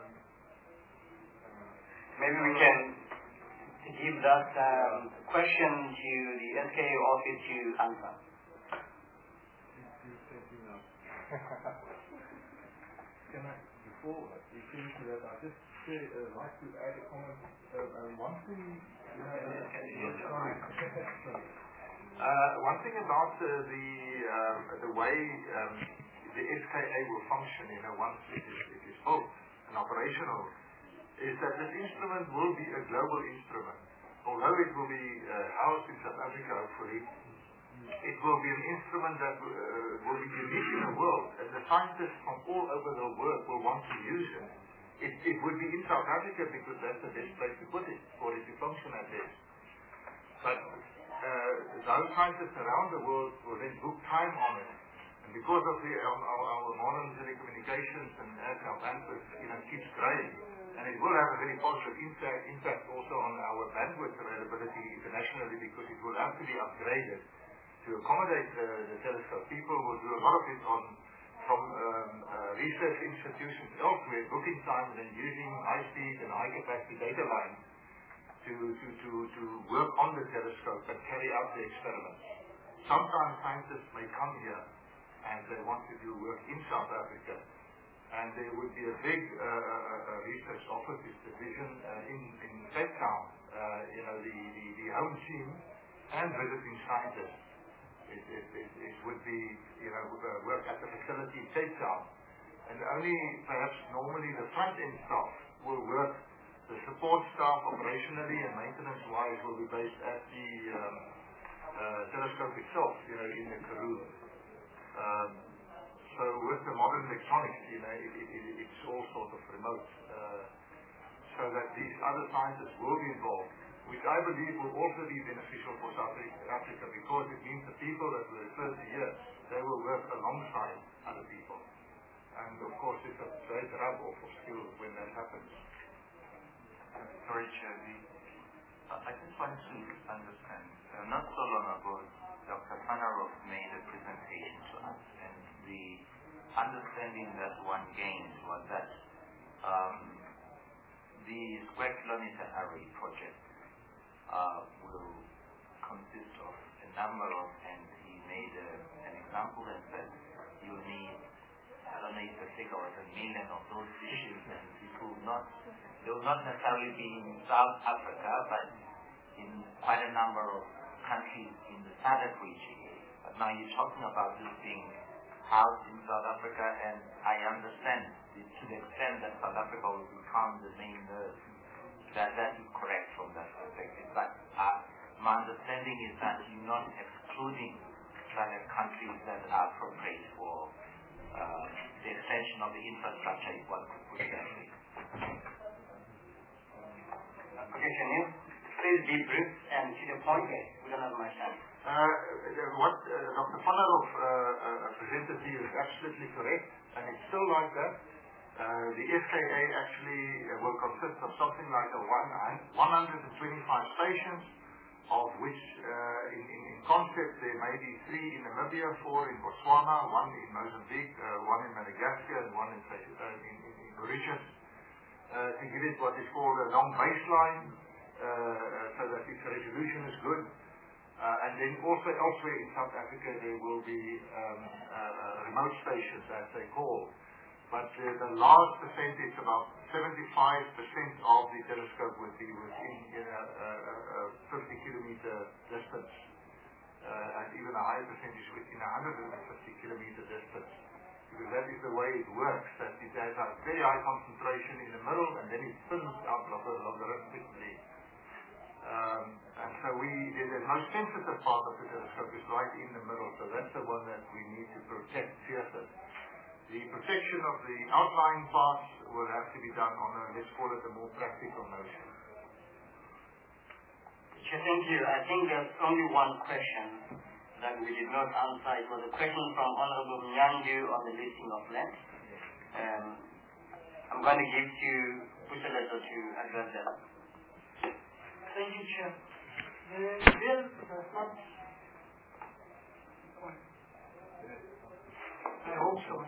Maybe we can give that question to the SKA office to answer. Can I, before you finish that, I just like to add a comment. One thing, one thing about the way the SKA will function, once it is built and operational, is that this instrument will be a global instrument. Although it will be housed in South Africa, hopefully, it will be an instrument that will be unique in the world, and the scientists from all over the world will want to use it. It would be in South Africa because that's the best place to put it, for it to function at best. But those scientists around the world will then book time on it. And because of our modern telecommunications and as our bandwidth keeps growing, and it will have a very positive impact also on our bandwidth availability internationally, because it will have to be upgraded to accommodate the telescope. People will do a lot of it from research institutions elsewhere, booking time and then using high-speed and high-capacity data lines to work on the telescope and carry out the experiments. Sometimes scientists may come here and they want to do work in South Africa, and there would be a big research office division in Cape Town, the home team and visiting scientists. It would be, work at the facility in Cape Town. And only perhaps normally the front-end staff will work, the support staff operationally and maintenance-wise will be based at the telescope itself, in the Karoo. So with the modern electronics, it's all sort of remote, so that these other scientists will be involved, which I believe will also be beneficial for South Africa, because it means the people that were referred to here, they will work alongside other people. And of course, it's a great rub-off of skills when that happens. Sorry, Chair, I just want to understand, not so long ago, Dr. Panarov made a presentation to us, and the understanding that one gained was that the square kilometer array project will consist of a number of, and he made an example and said you need, I don't know if the figure was 1 million of those dishes, and it will not, they will not necessarily be in South Africa, but in quite a number of countries in the SADC region. But now you're talking about this being housed in South Africa, and I understand to the extent that South Africa will become the main node, that is correct from that perspective. But my understanding is that you're not excluding SADC countries that are appropriate for the extension of the infrastructure, if one could put it that way. Okay, can you please be brief and to the point? We don't have much time. What Dr. Panarov presented here is absolutely correct, and it's still like that. The SKA actually will consist of something like 125 stations, of which in concept there may be 3 in Namibia, 4 in Botswana, 1 in Mozambique, 1 in Madagascar, and 1 in Mauritius, to give it what is called a long baseline, so that its resolution is good. And then also elsewhere in South Africa there will be remote stations, as they call. But the large percentage, about 75% of the telescope would be within 50-kilometer distance, and even a higher percentage within 150-kilometer distance. because that is the way it works, that it has a very high concentration in the middle and then it thins out logarithmically. And so the most sensitive part of the telescope is right in the middle, so that's the one that we need to protect fiercely. The protection of the outlying parts will have to be done on a, let's call it a more practical notion. Thank you. I think there's only one question that we did not answer. It was a question from Honorable Mnyangu on the listing of land. I'm going to give to Puseleto to address that. Thank you, Chair. The bill does not... I hope so.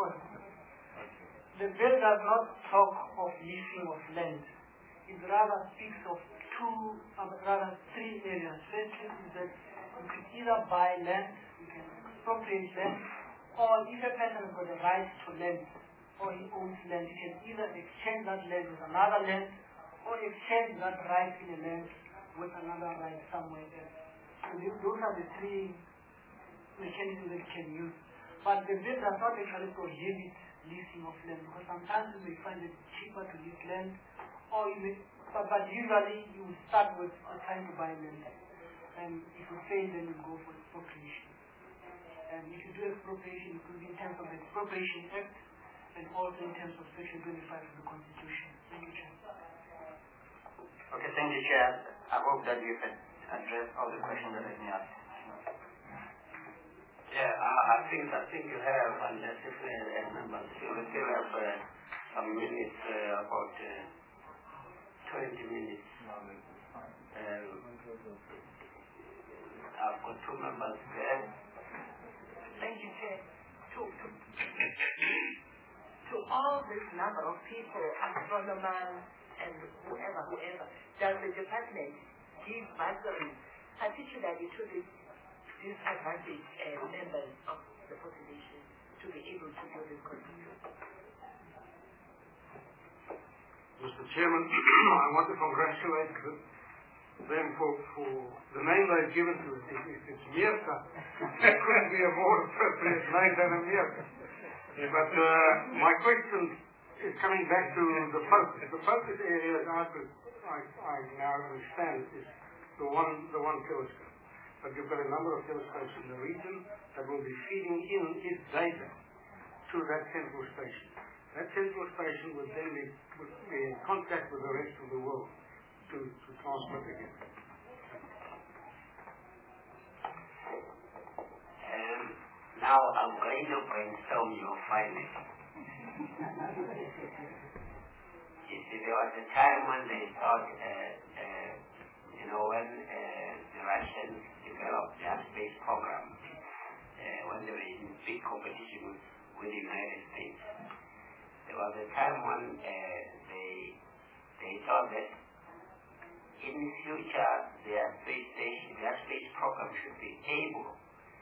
The bill does not talk of leasing of land. It rather speaks of three areas. Firstly, is that you can either buy land, you can expropriate land, or if a person has got the right to land, or he owns land, he can either exchange that land with another land, or exchange that right in a land with another right somewhere else. So those are the three mechanisms that you can use. But the bill does not actually prohibit leasing of land, because sometimes you may find it cheaper to lease land, or you may, but usually you will start with trying to buy land. And if you fail, then you go for expropriation. And if you do expropriation, it could be in terms of the Expropriation Act and also in terms of Section 25 of the Constitution. Thank you, Chair. Okay, thank you, Chair. I hope that you can address all the questions that have been asked. Yeah, I think you have, unless if members still have some minutes, about 20 minutes. I've got two members there. Thank you, Chair. To all this number of people, astronomers and whoever, does the department give bursaries, particularly to the disadvantaged members of the population, to be able to do this contribution? Mr. Chairman, I want to congratulate them for the name they've given to it. It's Mirka. That couldn't be a more appropriate name than a Mirka. But my question is coming back to the focus. The focus area, as I now understand, is the one telescope. But you've got a number of telescopes in the region that will be feeding in its data to that central station. That central station would then be in contact with the rest of the world to transmit again. Now I'm going to brainstorm your findings. You see, there was a time when they thought, when the Russians developed their space program, when they were in big competition with the United States. There was a time when they thought that in the future their space program should be able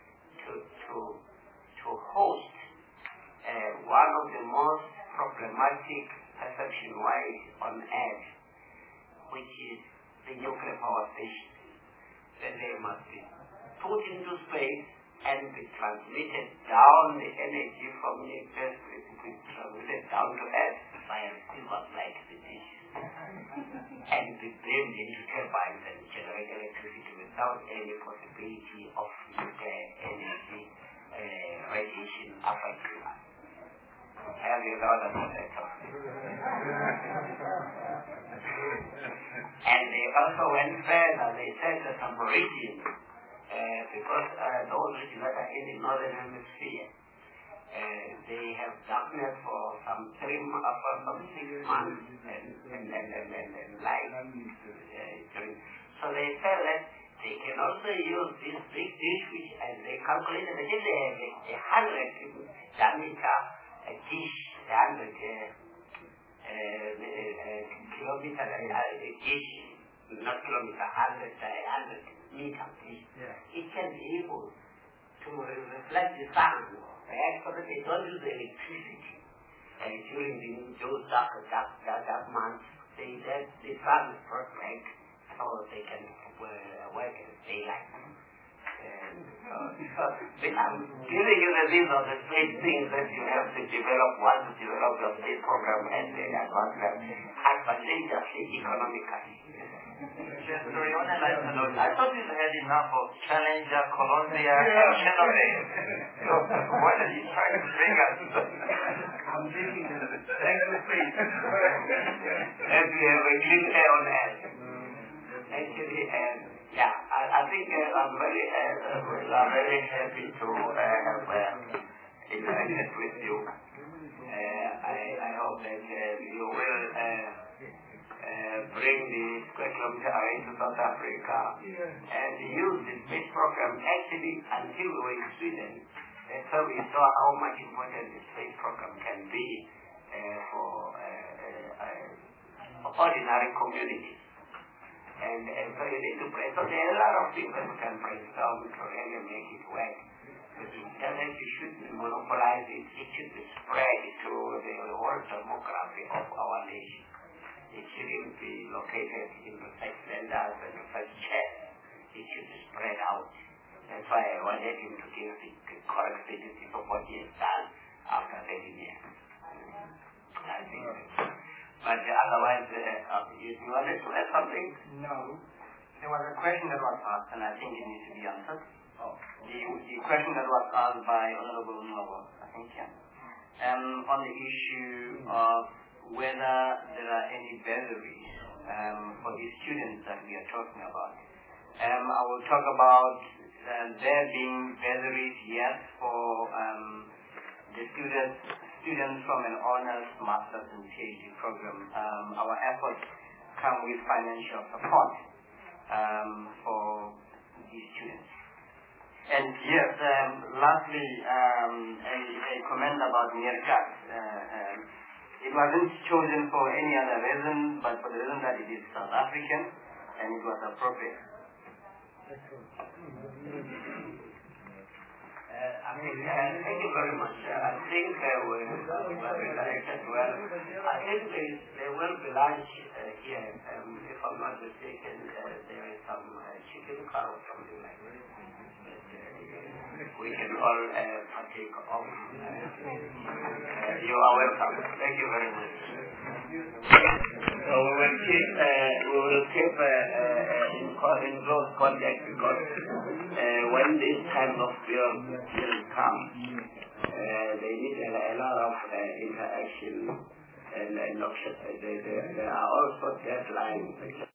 to host one of the most problematic perception-wise on Earth, which is the nuclear power station. Then they must be put into space and be transmitted down the energy from the Earth, be transmitted down to Earth via receivers like the dishes, and be blamed into turbines and generate electricity without any possibility of nuclear energy radiation affecting us. Have you thought about that? And they also went further. They said that some regions, because those regions that are in the northern hemisphere, they have darkness for some 6 months and light. So they said that they can also use this big dish, and they calculated that if they have a 100 diameter dish, 100 kilometer dish, not kilometer, 100 meter dish, it can be able to reflect the sun, right? So that they don't use electricity. And during those dark months, the sun is brought back, so they can work in daylight. I'm giving you the list of the space things that you have to develop once you develop your space program and then advance them advantageously economically. Yes, sorry, on a lighter note, I thought you had enough of Challenger, Columbia, and Chennai. So, what are you trying to bring us? I'm thinking thank you, please. And we have a clean air on hand. Actually, yeah, I think I'm very happy to have interacted with you. I hope that you will bring the curriculum to South Africa and use the space program actually until we were in Sweden. So we saw how much important the space program can be for ordinary communities. And so you need to pray. So there are a lot of things that we can brainstorm to really make it work. But the internet, you shouldn't monopolize it. It should be spread to the whole demography of our nation. It shouldn't be located in the sex centers and the sex chairs. It should be spread out. That's why I wanted him to give the correct statistic of what he has done after 30 years. I think but otherwise, you wanted to add something? No. There was a question that was asked, and I think it needs to be answered. The question that was asked by Honorable Novo, I think, on the issue of whether there are any bursaries for the students that we are talking about. I will talk about there being bursaries, yes, for the students from an honors, master's, and PhD program. Our efforts come with financial support for these students. And yes, lastly, a comment about Meerkat. It wasn't chosen for any other reason, but for the reason that it is South African, and it was appropriate. Thank you very much. I think we're directed well. I think there will be lunch here. If I'm not mistaken, there is some chicken curry or something like that. We can all partake of. You are welcome. Thank you very much. So we will keep in close contact because when this time of year will come, they need a lot of interaction and there are also deadlines.